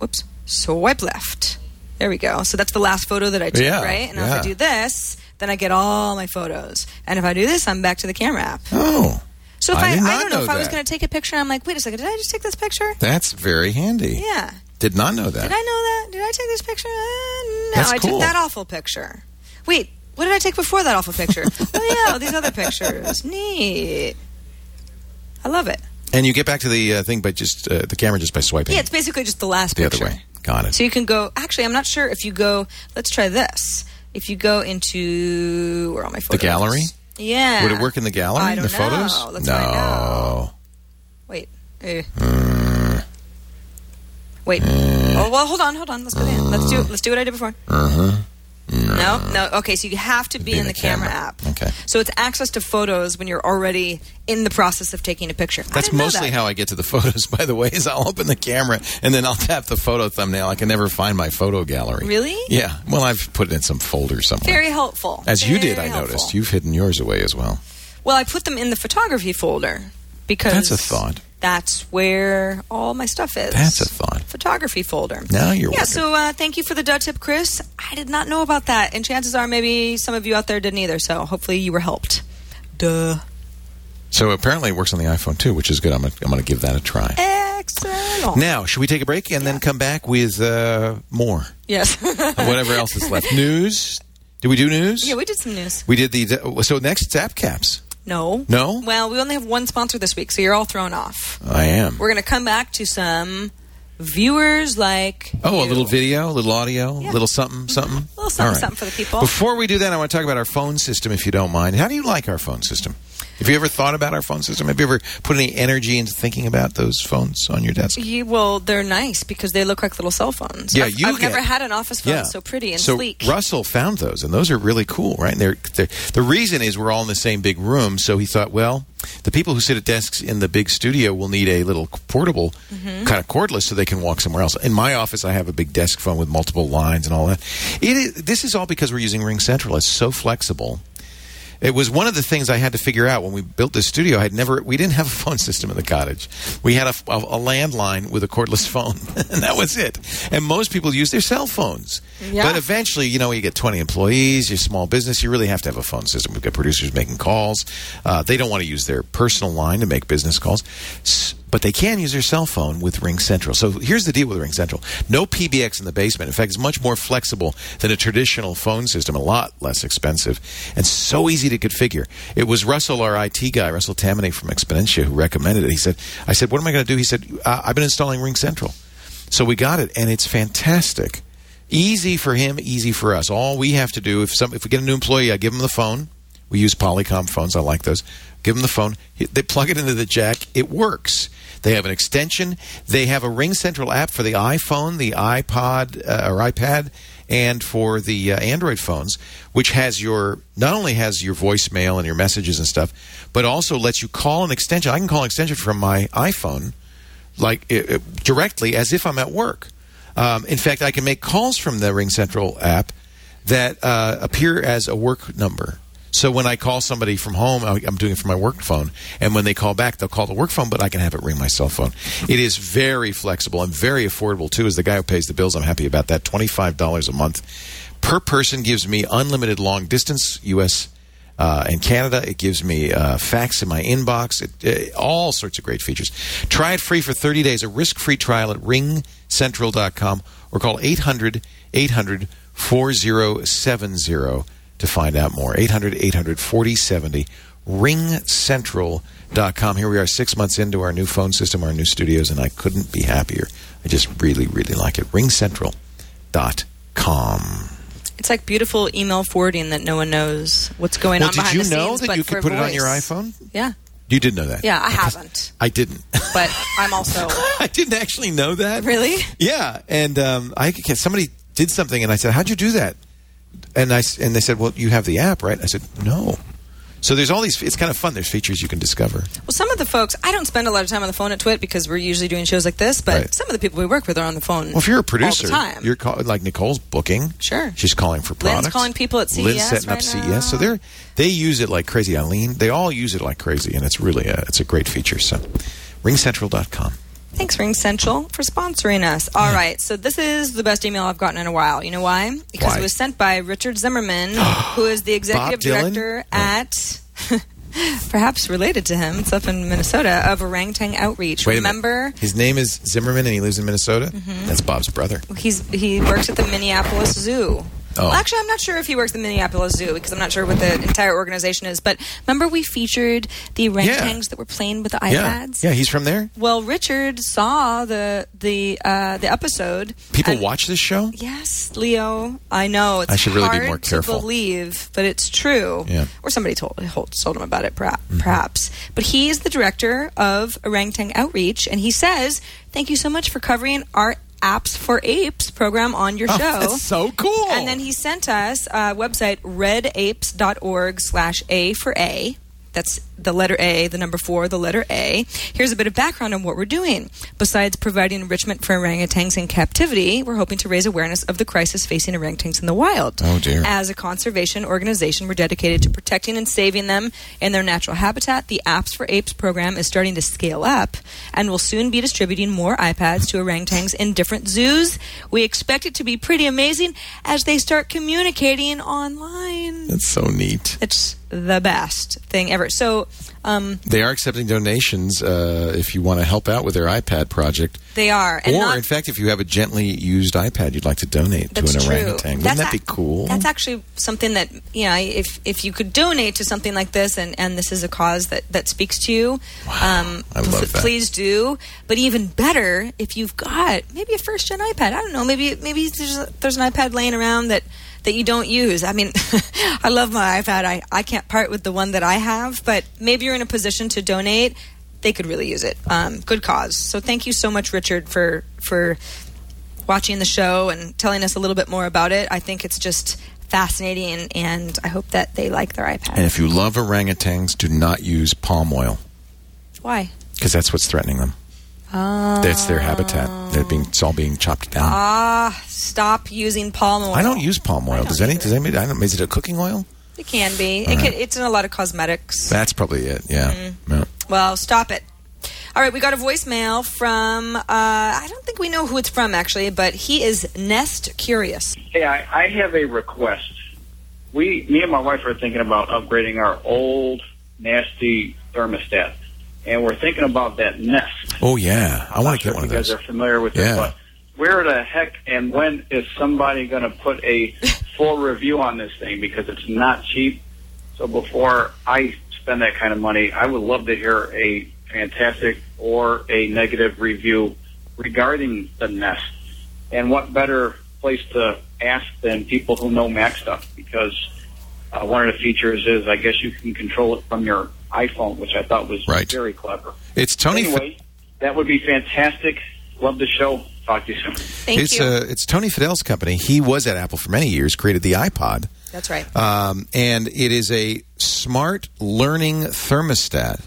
left. There we go. So that's the last photo that I took, right? And now if I do this, then I get all my photos. And if I do this, I'm back to the camera app. Oh. So if I don't know if I was going to take a picture, I'm like, wait a second, did I just take this picture? That's very handy. Yeah. Did not know that. Did I know that? Did I take this picture? No, that's I cool. took that awful picture. Wait. What did I take before that awful picture? These other pictures. Neat. I love it. And you get back to the thing by just the camera just by swiping. Yeah, it's basically just the last picture. The other way. Got it. So you can go. Actually, I'm not sure if you go. Let's try this. If you go into where are my photos? The gallery. Yeah. Would it work in the gallery? I don't the photos? Let's find out. Wait. Wait. Oh well, hold on. Let's go in. Let's do what I did before. Uh-huh. No. Okay, so you have to be in the camera app. Okay. Okay. So it's access to photos when you're already in the process of taking a picture. That's mostly how I get to the photos, by the way, is I'll open the camera and then I'll tap the photo thumbnail. I can never find my photo gallery. Really? Yeah. Well, I've put it in some folder somewhere. Very helpful. As you did, Very I helpful. noticed. You've hidden yours away as well. Well, I put them in the photography folder because That's a thought. That's where all my stuff is. That's a thought. Photography folder. Now you're Yeah, working. so thank you for the duh tip, Chris. I did not know about that, and chances are maybe some of you out there didn't either, so hopefully you were helped. Duh. So apparently it works on the iPhone too, which is good. I'm going to give that a try. Excellent. Now, should we take a break and then come back with more? Yes. Whatever else is left. News? Did we do news? Yeah, we did some news. We did so next it's App Caps. No. No? Well, we only have one sponsor this week, so you're all thrown off. I am. We're going to come back to some viewers like Oh, a you. little video, a little audio, Yeah. a little something, something? A little something, All right. something for the people. Before we do that, I want to talk about our phone system, if you don't mind. How do you like our phone system? Have you ever thought about our phone system? Have you ever put any energy into thinking about those phones on your desk? Well, they're nice because they look like little cell phones. Yeah, I've never had an office phone so pretty and sleek. Russell found those, and those are really cool, right? And the reason is we're all in the same big room, so he thought, well, the people who sit at desks in the big studio will need a little portable, kind of cordless, so they can walk somewhere else. In my office, I have a big desk phone with multiple lines and all that. This is all because we're using Ring Central. It's so flexible. It was one of the things I had to figure out when we built this studio. We didn't have a phone system in the cottage. We had a landline with a cordless phone, and that was it. And most people use their cell phones. Yeah. But eventually, you get 20 employees, you're a small business, you really have to have a phone system. We've got producers making calls. They don't want to use their personal line to make business calls. But they can use their cell phone with Ring Central. So here's the deal with Ring Central. No PBX in the basement. In fact, it's much more flexible than a traditional phone system, a lot less expensive, and so easy to configure. It was Russell, our IT guy, Russell Tamaney from Exponentia, who recommended it. I said, what am I going to do? He said, I've been installing Ring Central. So we got it, and it's fantastic. Easy for him, easy for us. All we have to do, if we get a new employee, I give them the phone. We use Polycom phones. I like those. Give them the phone. They plug it into the jack. It works. They have an extension. They have a Ring Central app for the iPhone, the iPod or iPad, and for the Android phones, which not only has your voicemail and your messages and stuff, but also lets you call an extension. I can call an extension from my iPhone directly as if I'm at work. In fact, I can make calls from the Ring Central app that appear as a work number. So when I call somebody from home, I'm doing it from my work phone, and when they call back, they'll call the work phone, but I can have it ring my cell phone. It is very flexible and very affordable, too. As the guy who pays the bills, I'm happy about that. $25 a month per person gives me unlimited long distance, U.S. And Canada. It gives me fax in my inbox, all sorts of great features. Try it free for 30 days, a risk-free trial at ringcentral.com, or call 800-800-4070 to find out more. 800-800-4070, ringcentral.com. Here we are 6 months into our new phone system, our new studios, and I couldn't be happier. I just really, really like it. ringcentral.com. It's like beautiful email forwarding that no one knows what's going on behind the scenes. Did you know that but you could put it on your iPhone? Yeah. You did know that? Yeah, I haven't. I didn't. But I'm also... I didn't actually know that. Really? Yeah. And somebody did something, and I said, how'd you do that? And they said, well, you have the app, right? I said, no. So there's all these, it's kind of fun. There's features you can discover. Well, some of the folks, I don't spend a lot of time on the phone at Twit because we're usually doing shows like this, but Right. some of the people we work with are on the phone Well, if you're a producer, all the time. you're like Nicole's booking. Sure. She's calling for products. Lynn's calling people at CES Lynn's setting up right CES. now. So they use it like crazy. Eileen, they all use it like crazy, and it's really it's a great feature. So ringcentral.com. Thanks, Ring Central, for sponsoring us. All right, so this is the best email I've gotten in a while. You know why? Because Why? it was sent by Richard Zimmerman, who is the executive Bob Dylan? director at, perhaps related to him, it's up in Minnesota, of Orangutan Outreach. Wait a Remember? minute. His name is Zimmerman, and he lives in Minnesota? Mm-hmm. That's Bob's brother. He works at the Minneapolis Zoo. Oh. Well, actually, I'm not sure if he works at the Minneapolis Zoo because I'm not sure what the entire organization is. But remember we featured the orangutans that were playing with the iPads? Yeah, he's from there? Well, Richard saw the episode. People and- watch this show? Yes, Leo. I know it's I should really be hard more careful. to believe, but it's true. Yeah. Or somebody told him about it, perhaps. But he is the director of Orangutan Outreach, and he says, "Thank you so much for covering our Apps for Apes program on your show. That's so cool. And then he sent us a website, redapes.org/A for A. That's the letter A, the number 4, the letter A. Here's a bit of background on what we're doing. Besides providing enrichment for orangutans in captivity, we're hoping to raise awareness of the crisis facing orangutans in the wild. Oh, dear. As a conservation organization, we're dedicated to protecting and saving them in their natural habitat. The Apps for Apes program is starting to scale up and will soon be distributing more iPads to orangutans in different zoos. We expect it to be pretty amazing as they start communicating online. That's so neat. It's the best thing ever. So they are accepting donations if you want to help out with their iPad project. They are. And in fact, if you have a gently used iPad you'd like to donate to an orangutan. Wouldn't that be cool? That's actually something that, if you could donate to something like this and this is a cause that speaks to you, I love that. Please do. But even better, if you've got maybe a first-gen iPad. I don't know. Maybe there's an iPad laying around that you don't use. I mean, I love my iPad. I can't part with the one that I have, but maybe you're in a position to donate. They could really use it. Good cause. So thank you so much, Richard, for watching the show and telling us a little bit more about it. I think it's just fascinating, and I hope that they like their iPad. And if you love orangutans, do not use palm oil. Why? Because that's what's threatening them. That's their habitat. It's all being chopped down. Stop using palm oil. I don't use palm oil. Does anybody? Is it a cooking oil? It can be. It's in a lot of cosmetics. That's probably it. Yeah. Mm-hmm. Yeah. Well, stop it. All right, we got a voicemail from, I don't think we know who it's from, actually, but he is Nest Curious. Hey, I have a request. Me and my wife are thinking about upgrading our old, nasty thermostat, and we're thinking about that Nest. Oh, yeah. I want to get one of those. You guys are familiar with it, but where the heck and when is somebody going to put a full review on this thing? Because it's not cheap. So before I spend that kind of money, I would love to hear a fantastic or a negative review regarding the Nest. And what better place to ask than people who know Mac stuff? Because one of the features is, I guess you can control it from your iPhone, which I thought was very clever. It's Tony. Anyway, that would be fantastic. Love the show. Talk to you soon. Thank you. It's Tony Fidel's company. He was at Apple for many years, created the iPod. That's right. And it is a smart learning thermostat.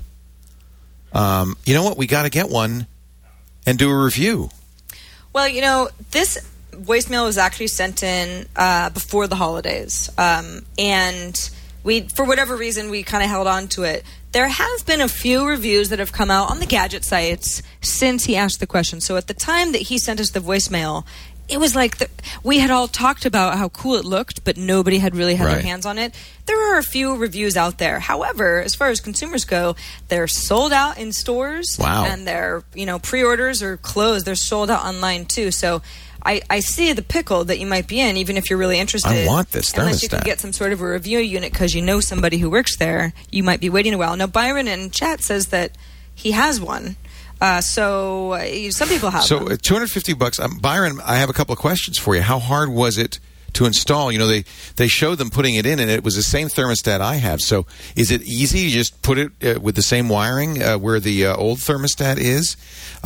You know what? We got to get one and do a review. Well, this voicemail was actually sent in before the holidays. And we, for whatever reason, we kind of held on to it. There have been a few reviews that have come out on the gadget sites since he asked the question. So at the time that he sent us the voicemail, it was like we had all talked about how cool it looked, but nobody had really had their hands on it. There are a few reviews out there. However, as far as consumers go, they're sold out in stores. Wow. And their pre-orders are closed. They're sold out online too. So I see the pickle that you might be in, even if you're really interested. I want this thermostat. Unless you can get some sort of a review unit because you know somebody who works there, you might be waiting a while. Now, Byron in chat says that he has one. So some people have So them. $250. Byron, I have a couple of questions for you. How hard was it to install? They showed them putting it in, and it was the same thermostat I have. So is it easy? You just put it with the same wiring where the old thermostat is?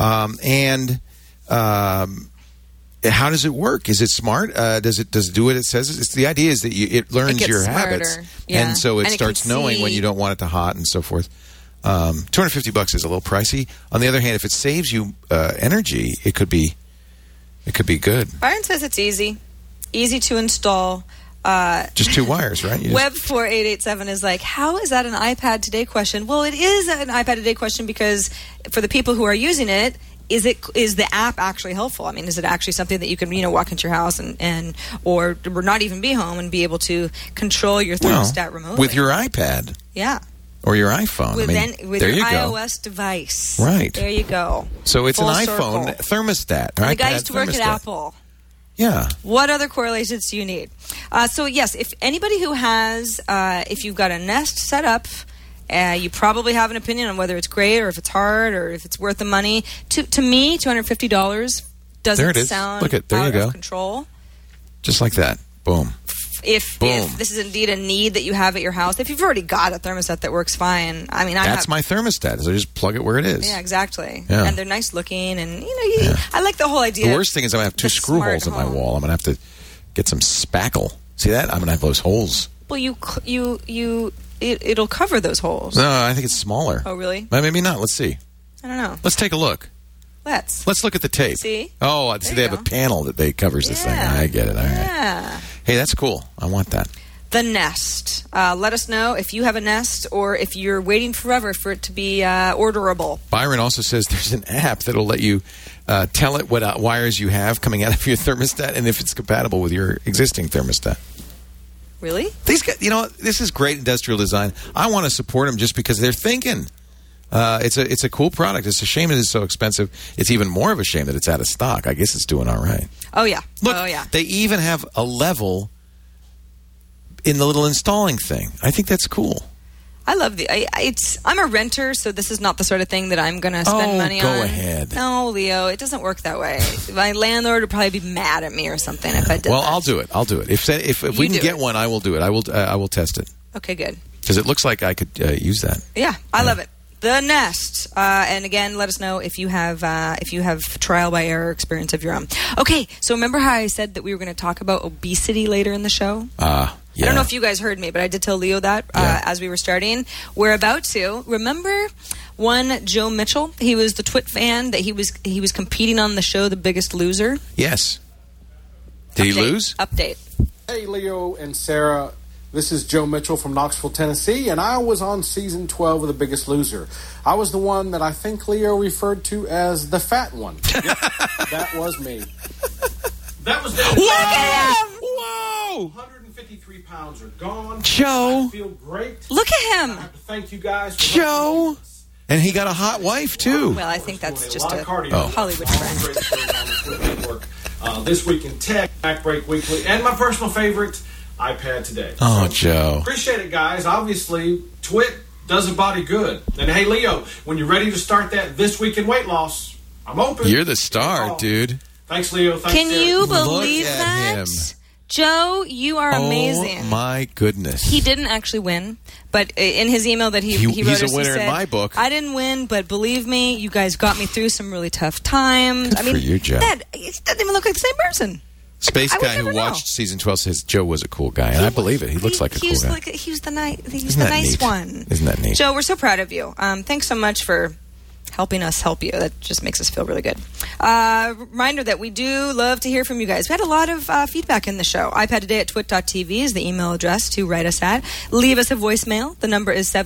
How does it work? Is it smart? Does it do what it says? It's the idea is that it learns your habits, and so it starts knowing when you don't want it to hot and so forth. $250 is a little pricey. On the other hand, if it saves you energy, it could be good. Byron says it's easy to install. Just 2 wires, right? Web4887 is like, how is that an iPad Today question? Well, it is an iPad Today question because for the people who are using it, is the app actually helpful? I mean, is it actually something that you can walk into your house or not even be home and be able to control your thermostat remotely with your iPad? Yeah. Or your iPhone. With there your you go. iOS device. Right. There you go. So it's Full an circle. iPhone thermostat. The iPad guy used to work at thermostat. Apple. Yeah. What other correlations do you need? So, yes, if anybody who has, if you've got a Nest set up, you probably have an opinion on whether it's great or if it's hard or if it's worth the money. To me, $250 doesn't sound Look there out you go. of control. Just like that. Boom. if this is indeed a need that you have at your house, if you've already got a thermostat that works fine, I mean, that's my thermostat. So I just plug it where it is. Yeah, exactly. Yeah. And they're nice looking, and I like the whole idea. The worst thing is I'm going to have 2 screw holes in my wall. I'm going to have to get some spackle. See that? I'm going to have those holes. Well, it'll cover those holes. No, I think it's smaller. Oh, really? But maybe not. Let's see. I don't know. Let's take a look. Let's look at the tape. See? Oh, see, they have a panel that covers this thing. I get it. All right. Yeah. Hey, that's cool. I want that. The Nest. Let us know if you have a Nest or if you're waiting forever for it to be orderable. Byron also says there's an app that'll let you tell it what wires you have coming out of your thermostat and if it's compatible with your existing thermostat. Really? These guys, this is great industrial design. I want to support them just because they're thinking. It's a cool product. It's a shame it is so expensive. It's even more of a shame that it's out of stock. I guess it's doing all right. Oh, yeah. Look, oh, yeah. They even have a level in the little installing thing. I think that's cool. I love I'm a renter, so this is not the sort of thing that I'm going to spend money on. Go ahead. No, Leo, it doesn't work that way. My landlord would probably be mad at me or something if I did Well, that. I'll do it. If we can get one, I will do it. I will test it. Okay, good. Because it looks like I could use that. Yeah, I love it. The Nest. And again, let us know if you have trial by error experience of your own. Okay, so remember how I said that we were going to talk about obesity later in the show? Yeah. I don't know if you guys heard me, but I did tell Leo that as we were starting. We're about to. Remember one Joe Mitchell? He was the Twit fan that he was competing on the show The Biggest Loser. Yes. Did he lose? Update. Hey, Leo and Sarah. This is Joe Mitchell from Knoxville, Tennessee, and I was on season 12 of The Biggest Loser. I was the one that I think Leo referred to as the fat one. Yep, that was me. That was Look at him! Whoa! 153 pounds are gone. Joe. I feel great. Look at him. I have to thank you guys. For Joe. And he got a hot wife, too. Well, I think that's just a cardio. Hollywood friend. This Week in Tech, Backbreak Weekly, and my personal favorite, iPad Today. Oh, Joe. Appreciate it, guys. Obviously, Twit does a body good. And hey, Leo, when you're ready to start that This Week in Weight Loss, I'm open. You're the star, dude. Thanks, Leo. Thanks, Can you Sarah. believe Look at that? him. Joe, you are amazing. Oh, my goodness. He didn't actually win, but in his email that he wrote he's us, a winner he said, in my book. I didn't win, but believe me, you guys got me through some really tough times. Good for you, Joe. He doesn't even look like the same person. Space I would guy who never watched season 12 says Joe was a cool guy, and I believe it. He looks like a cool guy. He's the nice neat? one. Isn't that neat? Joe, we're so proud of you. Thanks so much for helping us help you. That just makes us feel really good. Reminder that we do love to hear from you guys. We had a lot of feedback in the show. iPad Today at twit.tv is the email address to write us at. Leave us a voicemail. The number is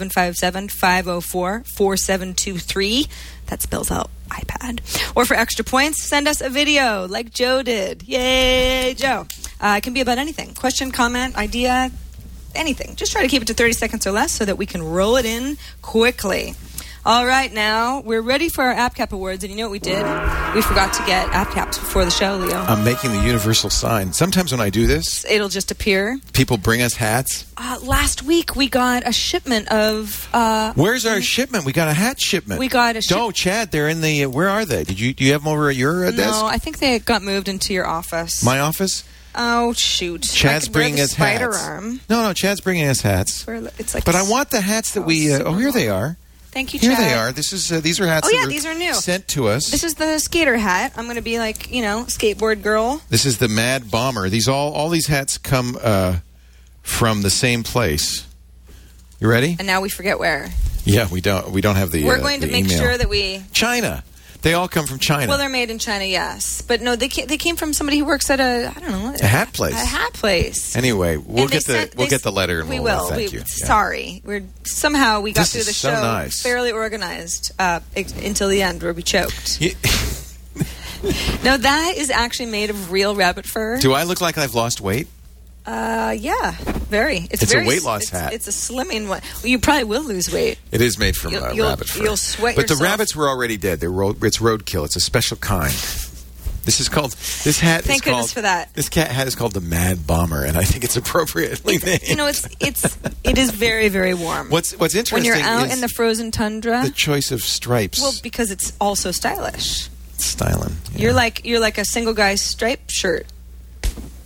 757-504-4723. That spells out iPad. Or for extra points, send us a video like Joe did. Yay, Joe. It can be about anything. Question, comment, idea, anything. Just try to keep it to 30 seconds or less so that we can roll it in quickly. All right, now we're ready for our App Cap Awards, and you know what we did? We forgot to get App Caps before the show, Leo. I'm making the universal sign. Sometimes when I do this, It'll just appear. people bring us hats. Last week we got a shipment of. Where's our shipment? We got a hat shipment. We got a No, Chad, they're in the. Where are they? Do you have them over at your desk? No, I think they got moved into your office. My office? Oh shoot! Chad's bringing us spider hats. Arm. No, Chad's bringing us hats. It's like But I want the hats that we. Here they are. Thank you, Here Chad. they are. These are hats. Oh, that yeah, were these are new. Sent to us. This is the skater hat. I'm going to be like, skateboard girl. This is the Mad Bomber. All these hats come from the same place. You ready? And now we forget where. Yeah, we don't have the. We're going to make email. sure that we. China. They all come from China. Well, they're made in China, yes, but no, they came from somebody who works at a hat place. A hat place. Anyway, we'll get the letter and we we'll will. thank you. Yeah. Sorry, we got This through the is so show nice. fairly organized until the end where we choked. Yeah. No, that is actually made of real rabbit fur. Do I look like I've lost weight? Yeah, very. It's very a weight loss hat. It's a slimming one. Well, you probably will lose weight. It is made from rabbit fur. You'll sweat but yourself. the rabbits were already dead. It's roadkill. It's a special kind. This hat. Thank goodness for that. This hat is called the Mad Bomber, and I think it's appropriately named. It is very, very warm. What's interesting when you're out is in the frozen tundra. the choice of stripes. Well, because it's also stylish. It's styling. Yeah. You're like a single guy's striped shirt.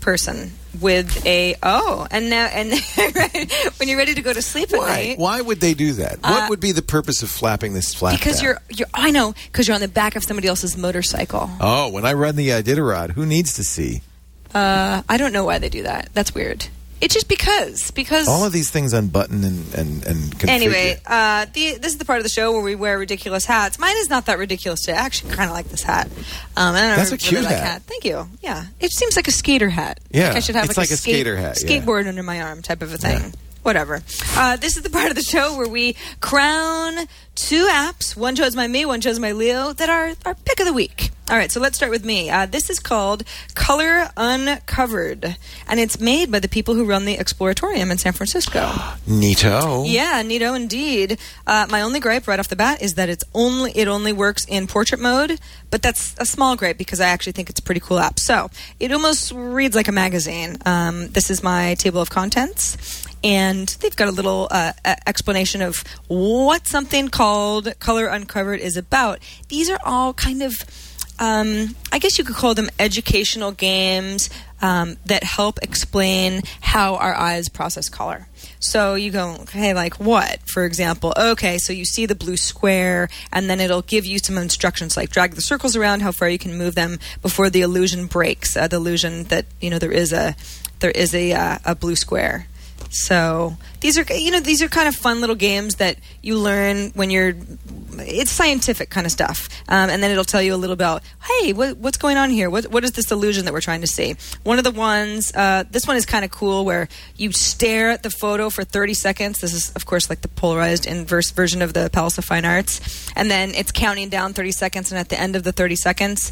person with a and when you're ready to go to sleep at night. Why would they do that? What would be the purpose of flapping this flap because down? because you're on the back of somebody else's motorcycle. Oh, when I run the Iditarod, who needs to see? I don't know why they do that. That's weird. It's just because all of these things unbutton and configure. Anyway, this is the part of the show where we wear ridiculous hats. Mine is not that ridiculous today. I actually kind of like this hat. That's a cute really hat. Thank you. Yeah, it seems like a skater hat. Yeah, I should have it's like a skater hat. Skateboard under my arm type of a thing. Yeah. Whatever. This is the part of the show where we crown 2 apps. One chosen by me, one chosen by Leo, that are our pick of the week. All right, so let's start with me. This is called Color Uncovered, and it's made by the people who run the Exploratorium in San Francisco. Neato. Yeah, neato indeed. My only gripe right off the bat is that it only works in portrait mode, but that's a small gripe because I actually think it's a pretty cool app. So it almost reads like a magazine. This is my table of contents. And they've got a little explanation of what something called Color Uncovered is about. These are all kind of, I guess you could call them educational games that help explain how our eyes process color. So you go, okay, like what? For example, okay, so you see the blue square, and then it'll give you some instructions like drag the circles around, how far you can move them before the illusion breaks. The illusion that there is a blue square. So these are kind of fun little games that you learn when it's scientific kind of stuff. And then it'll tell you a little about, hey, what's going on here? What is this illusion that we're trying to see? One of the ones, this one is kind of cool where you stare at the photo for 30 seconds. This is, of course, like the polarized inverse version of the Palace of Fine Arts. And then it's counting down 30 seconds. And at the end of the 30 seconds,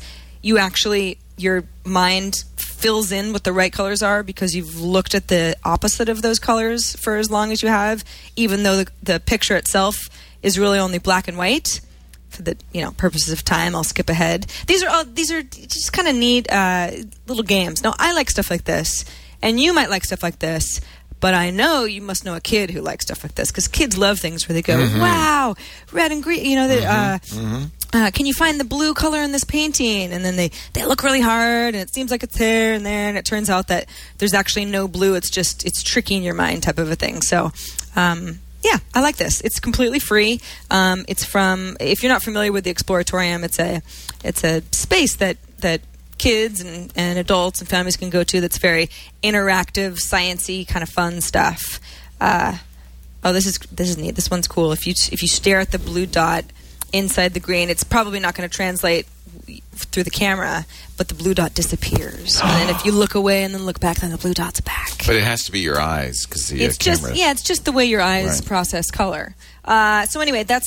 your mind fills in what the right colors are because you've looked at the opposite of those colors for as long as you have, even though the picture itself is really only black and white. For the purposes of time, I'll skip ahead. These are just kind of neat little games. Now, I like stuff like this, and you might like stuff like this. But I know you must know a kid who likes stuff like this because kids love things where they go, wow, red and green. Can you find the blue color in this painting? And then they look really hard, and it seems like it's here and there, and it turns out that there's actually no blue. It's tricking your mind type of a thing. So, yeah, I like this. It's completely free. It's from, if you're not familiar with the Exploratorium, it's a space that kids and adults and families can go to that's very interactive, science-y, kind of fun stuff. This is neat. This one's cool. If you stare at the blue dot inside the green, it's probably not going to translate through the camera, but the blue dot disappears. And then if you look away and then look back, then the blue dot's back. But it has to be your eyes because the camera. It's just the way your eyes process color. So anyway, that's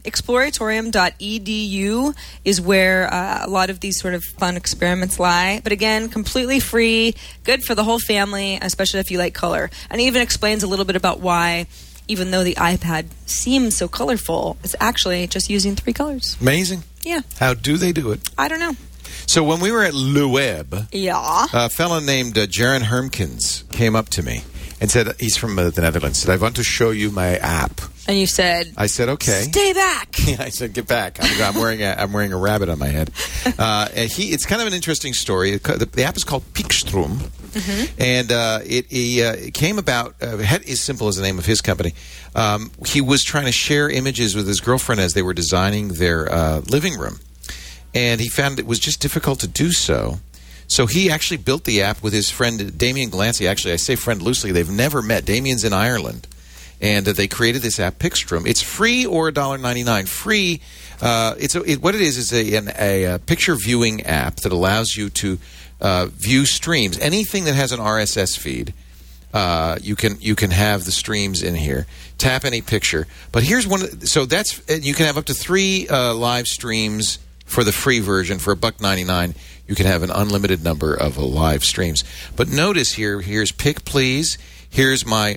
exploratorium.edu is where a lot of these sort of fun experiments lie. But again, completely free, good for the whole family, especially if you like color. And it even explains a little bit about why, even though the iPad seems so colorful, it's actually just using 3 colors. Amazing. Yeah. How do they do it? I don't know. So when we were at Le Web, yeah, a fellow named Jaron Hermkins came up to me and said, he's from the Netherlands, said, I want to show you my app. And you said, I said, okay. Stay back. Yeah, I said, get back. I'm wearing a rabbit on my head. And it's kind of an interesting story. The app is called Piekstrom. And it came about, as simple as the name of his company. He was trying to share images with his girlfriend as they were designing their living room. And he found it was just difficult to do so. So he actually built the app with his friend Damien Glancy. Actually, I say friend loosely. They've never met. Damien's in Ireland. And they created this app, Piekstrom. It's free or $1.99. Free. What it is a picture viewing app that allows you to view streams. Anything that has an RSS feed, you can have the streams in here. Tap any picture. But here's one. So you can have up to 3 live streams for the free version. For $1.99, you can have an unlimited number of live streams. But notice here's Pick Please. Here's my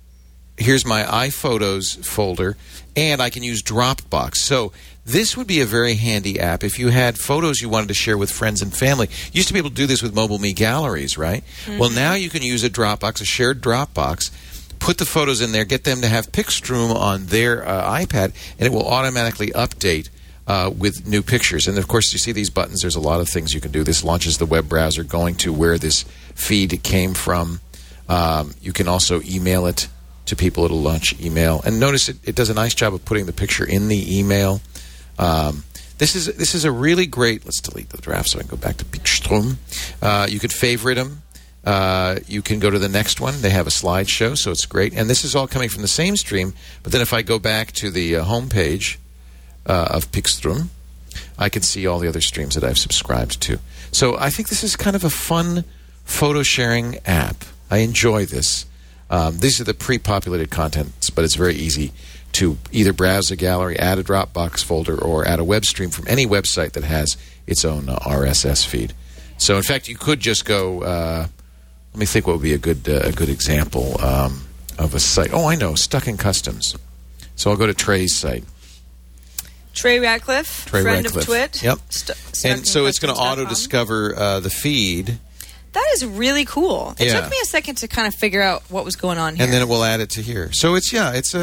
iPhotos folder, and I can use Dropbox. So this would be a very handy app if you had photos you wanted to share with friends and family. You used to be able to do this with Mobile Me Galleries, right? Well, now you can use a shared Dropbox, put the photos in there, get them to have Piekstrom on their iPad, and it will automatically update with new pictures. And, of course, you see these buttons. There's a lot of things you can do. This launches the web browser going to where this feed came from. You can also email it to people. It'll launch email. And notice it does a nice job of putting the picture in the email. This is a really great... Let's delete the draft so I can go back to Pickstrom. You could favorite them. You can go to the next one. They have a slideshow, so it's great. And this is all coming from the same stream. But then if I go back to the home page of Pickstrom, I can see all the other streams that I've subscribed to. So I think this is kind of a fun photo sharing app. I enjoy this. These are the pre-populated contents, but it's very easy to either browse a gallery, add a Dropbox folder, or add a web stream from any website that has its own RSS feed. So, in fact, you could just go... let me think what would be a good example of a site. Oh, I know, Stuck in Customs. So I'll go to Trey's site. Trey Ratcliffe, friend of Twit. Yep. And so it's going to auto-discover the feed. That is really cool. It took me a second to kind of figure out what was going on here. And then it will add it to here. So it's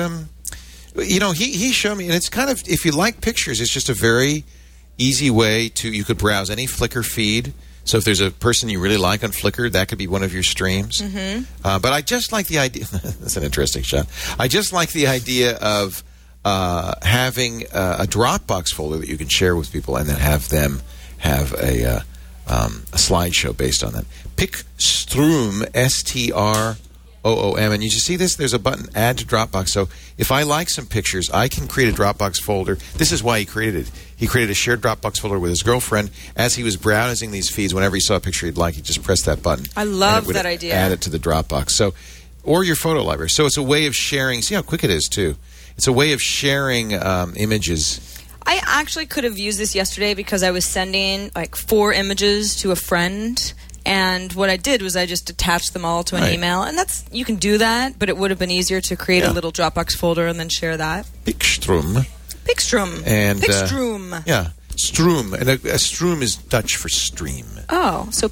he showed me, and it's kind of, if you like pictures, it's just a very easy way to, you could browse any Flickr feed. So if there's a person you really like on Flickr, that could be one of your streams. Mm-hmm. But I just like the idea, that's an interesting shot. I just like the idea of having a Dropbox folder that you can share with people and then have them have a slideshow based on that. Pickstrom, STROOM. And you see this? There's a button, Add to Dropbox. So if I like some pictures, I can create a Dropbox folder. This is why he created it. He created a shared Dropbox folder with his girlfriend. As he was browsing these feeds, whenever he saw a picture he'd like, he'd just press that button. I love that idea. Add it to the Dropbox. So, or your photo library. So it's a way of sharing. See how quick it is, too. It's a way of sharing images. I actually could have used this yesterday because I was sending like 4 images to a friend. And what I did was I just attached them all to an email. And you can do that, but it would have been easier to create a little Dropbox folder and then share that. Pickstrom. And Pickstrom. Stroom. And a stroom is Dutch for stream. Oh, so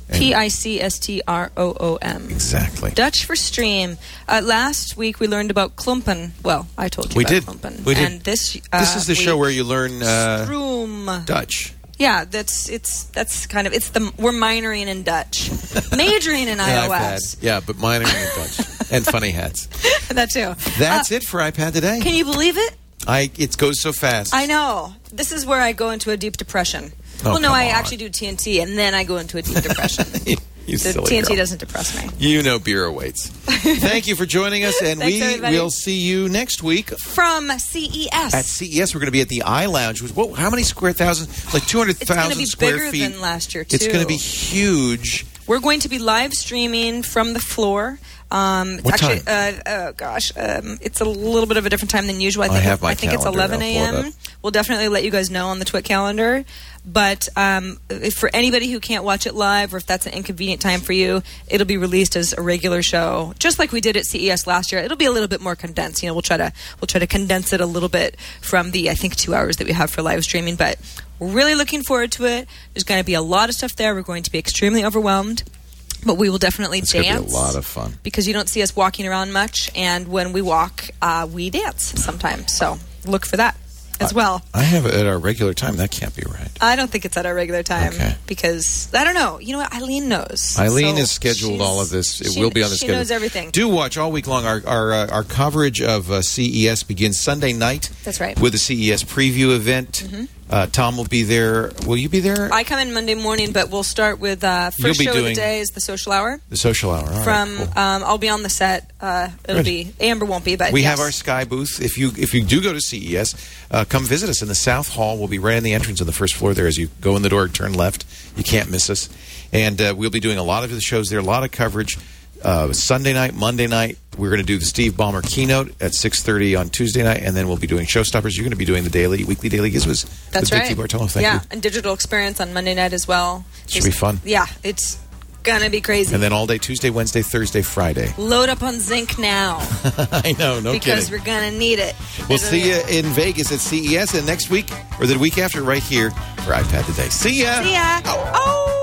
Picstroom. Exactly. Dutch for stream. Last week we learned about Klumpen. Well, I told you about Klumpen. We did. And this is the show where you learn Stroom. Dutch. Yeah, that's kind of we're minoring in Dutch, majoring in iOS. Yeah, but minoring in Dutch and funny hats. That too. That's it for iPad today. Can you believe it? It goes so fast. I know. This is where I go into a deep depression. I actually do TNT, and then I go into a deep depression. You silly TNT girl. doesn't depress me. You know beer awaits. Thank you for joining us, and we'll see you next week. From CES. At CES, we're going to be at the iLounge. How many square thousand? Like 200,000 square feet. It's going to be bigger than last year, too. It's going to be huge. We're going to be live streaming from the floor. What time? It's a little bit of a different time than usual. I think it's 11 a.m. We'll definitely let you guys know on the Twit calendar. But for anybody who can't watch it live, or if that's an inconvenient time for you, it'll be released as a regular show, just like we did at CES last year. It'll be a little bit more condensed. We'll try to condense it a little bit from the 2 hours that we have for live streaming. But we're really looking forward to it. There's going to be a lot of stuff there. We're going to be extremely overwhelmed. But we will definitely dance. It's going to be a lot of fun. Because you don't see us walking around much, and when we walk, we dance sometimes. So look for that as well. I have it at our regular time. That can't be right. I don't think it's at our regular time. Okay. Because, I don't know. You know what? Eileen knows. Eileen has scheduled all of this. It will be on the schedule. She knows everything. Do watch all week long. Our coverage of CES begins Sunday night. That's right. With the CES preview event. Mm-hmm. Tom will be there. Will you be there? I come in Monday morning, but we'll start with first show of the day is the social hour. The social hour. All From right, cool. I'll be on the set. It'll be Amber won't be, but we have our Sky booth. If you do go to CES, come visit us in the South Hall. We'll be right in the entrance on the first floor there. As you go in the door, turn left. You can't miss us. And we'll be doing a lot of the shows there. A lot of coverage. Sunday night, Monday night, we're going to do the Steve Ballmer keynote at 6:30 on Tuesday night, and then we'll be doing Showstoppers. You're going to be doing the weekly daily gizmos. That's right. Vicky Bartolo. Thank you. And Digital Experience on Monday night as well. Should be fun. Yeah, it's going to be crazy. And then all day Tuesday, Wednesday, Thursday, Friday. Load up on Zinc now. I know, no because kidding. We're going to need it. We'll see you in Vegas at CES, and next week, or the week after, right here for iPad Today. See ya! See ya! Oh!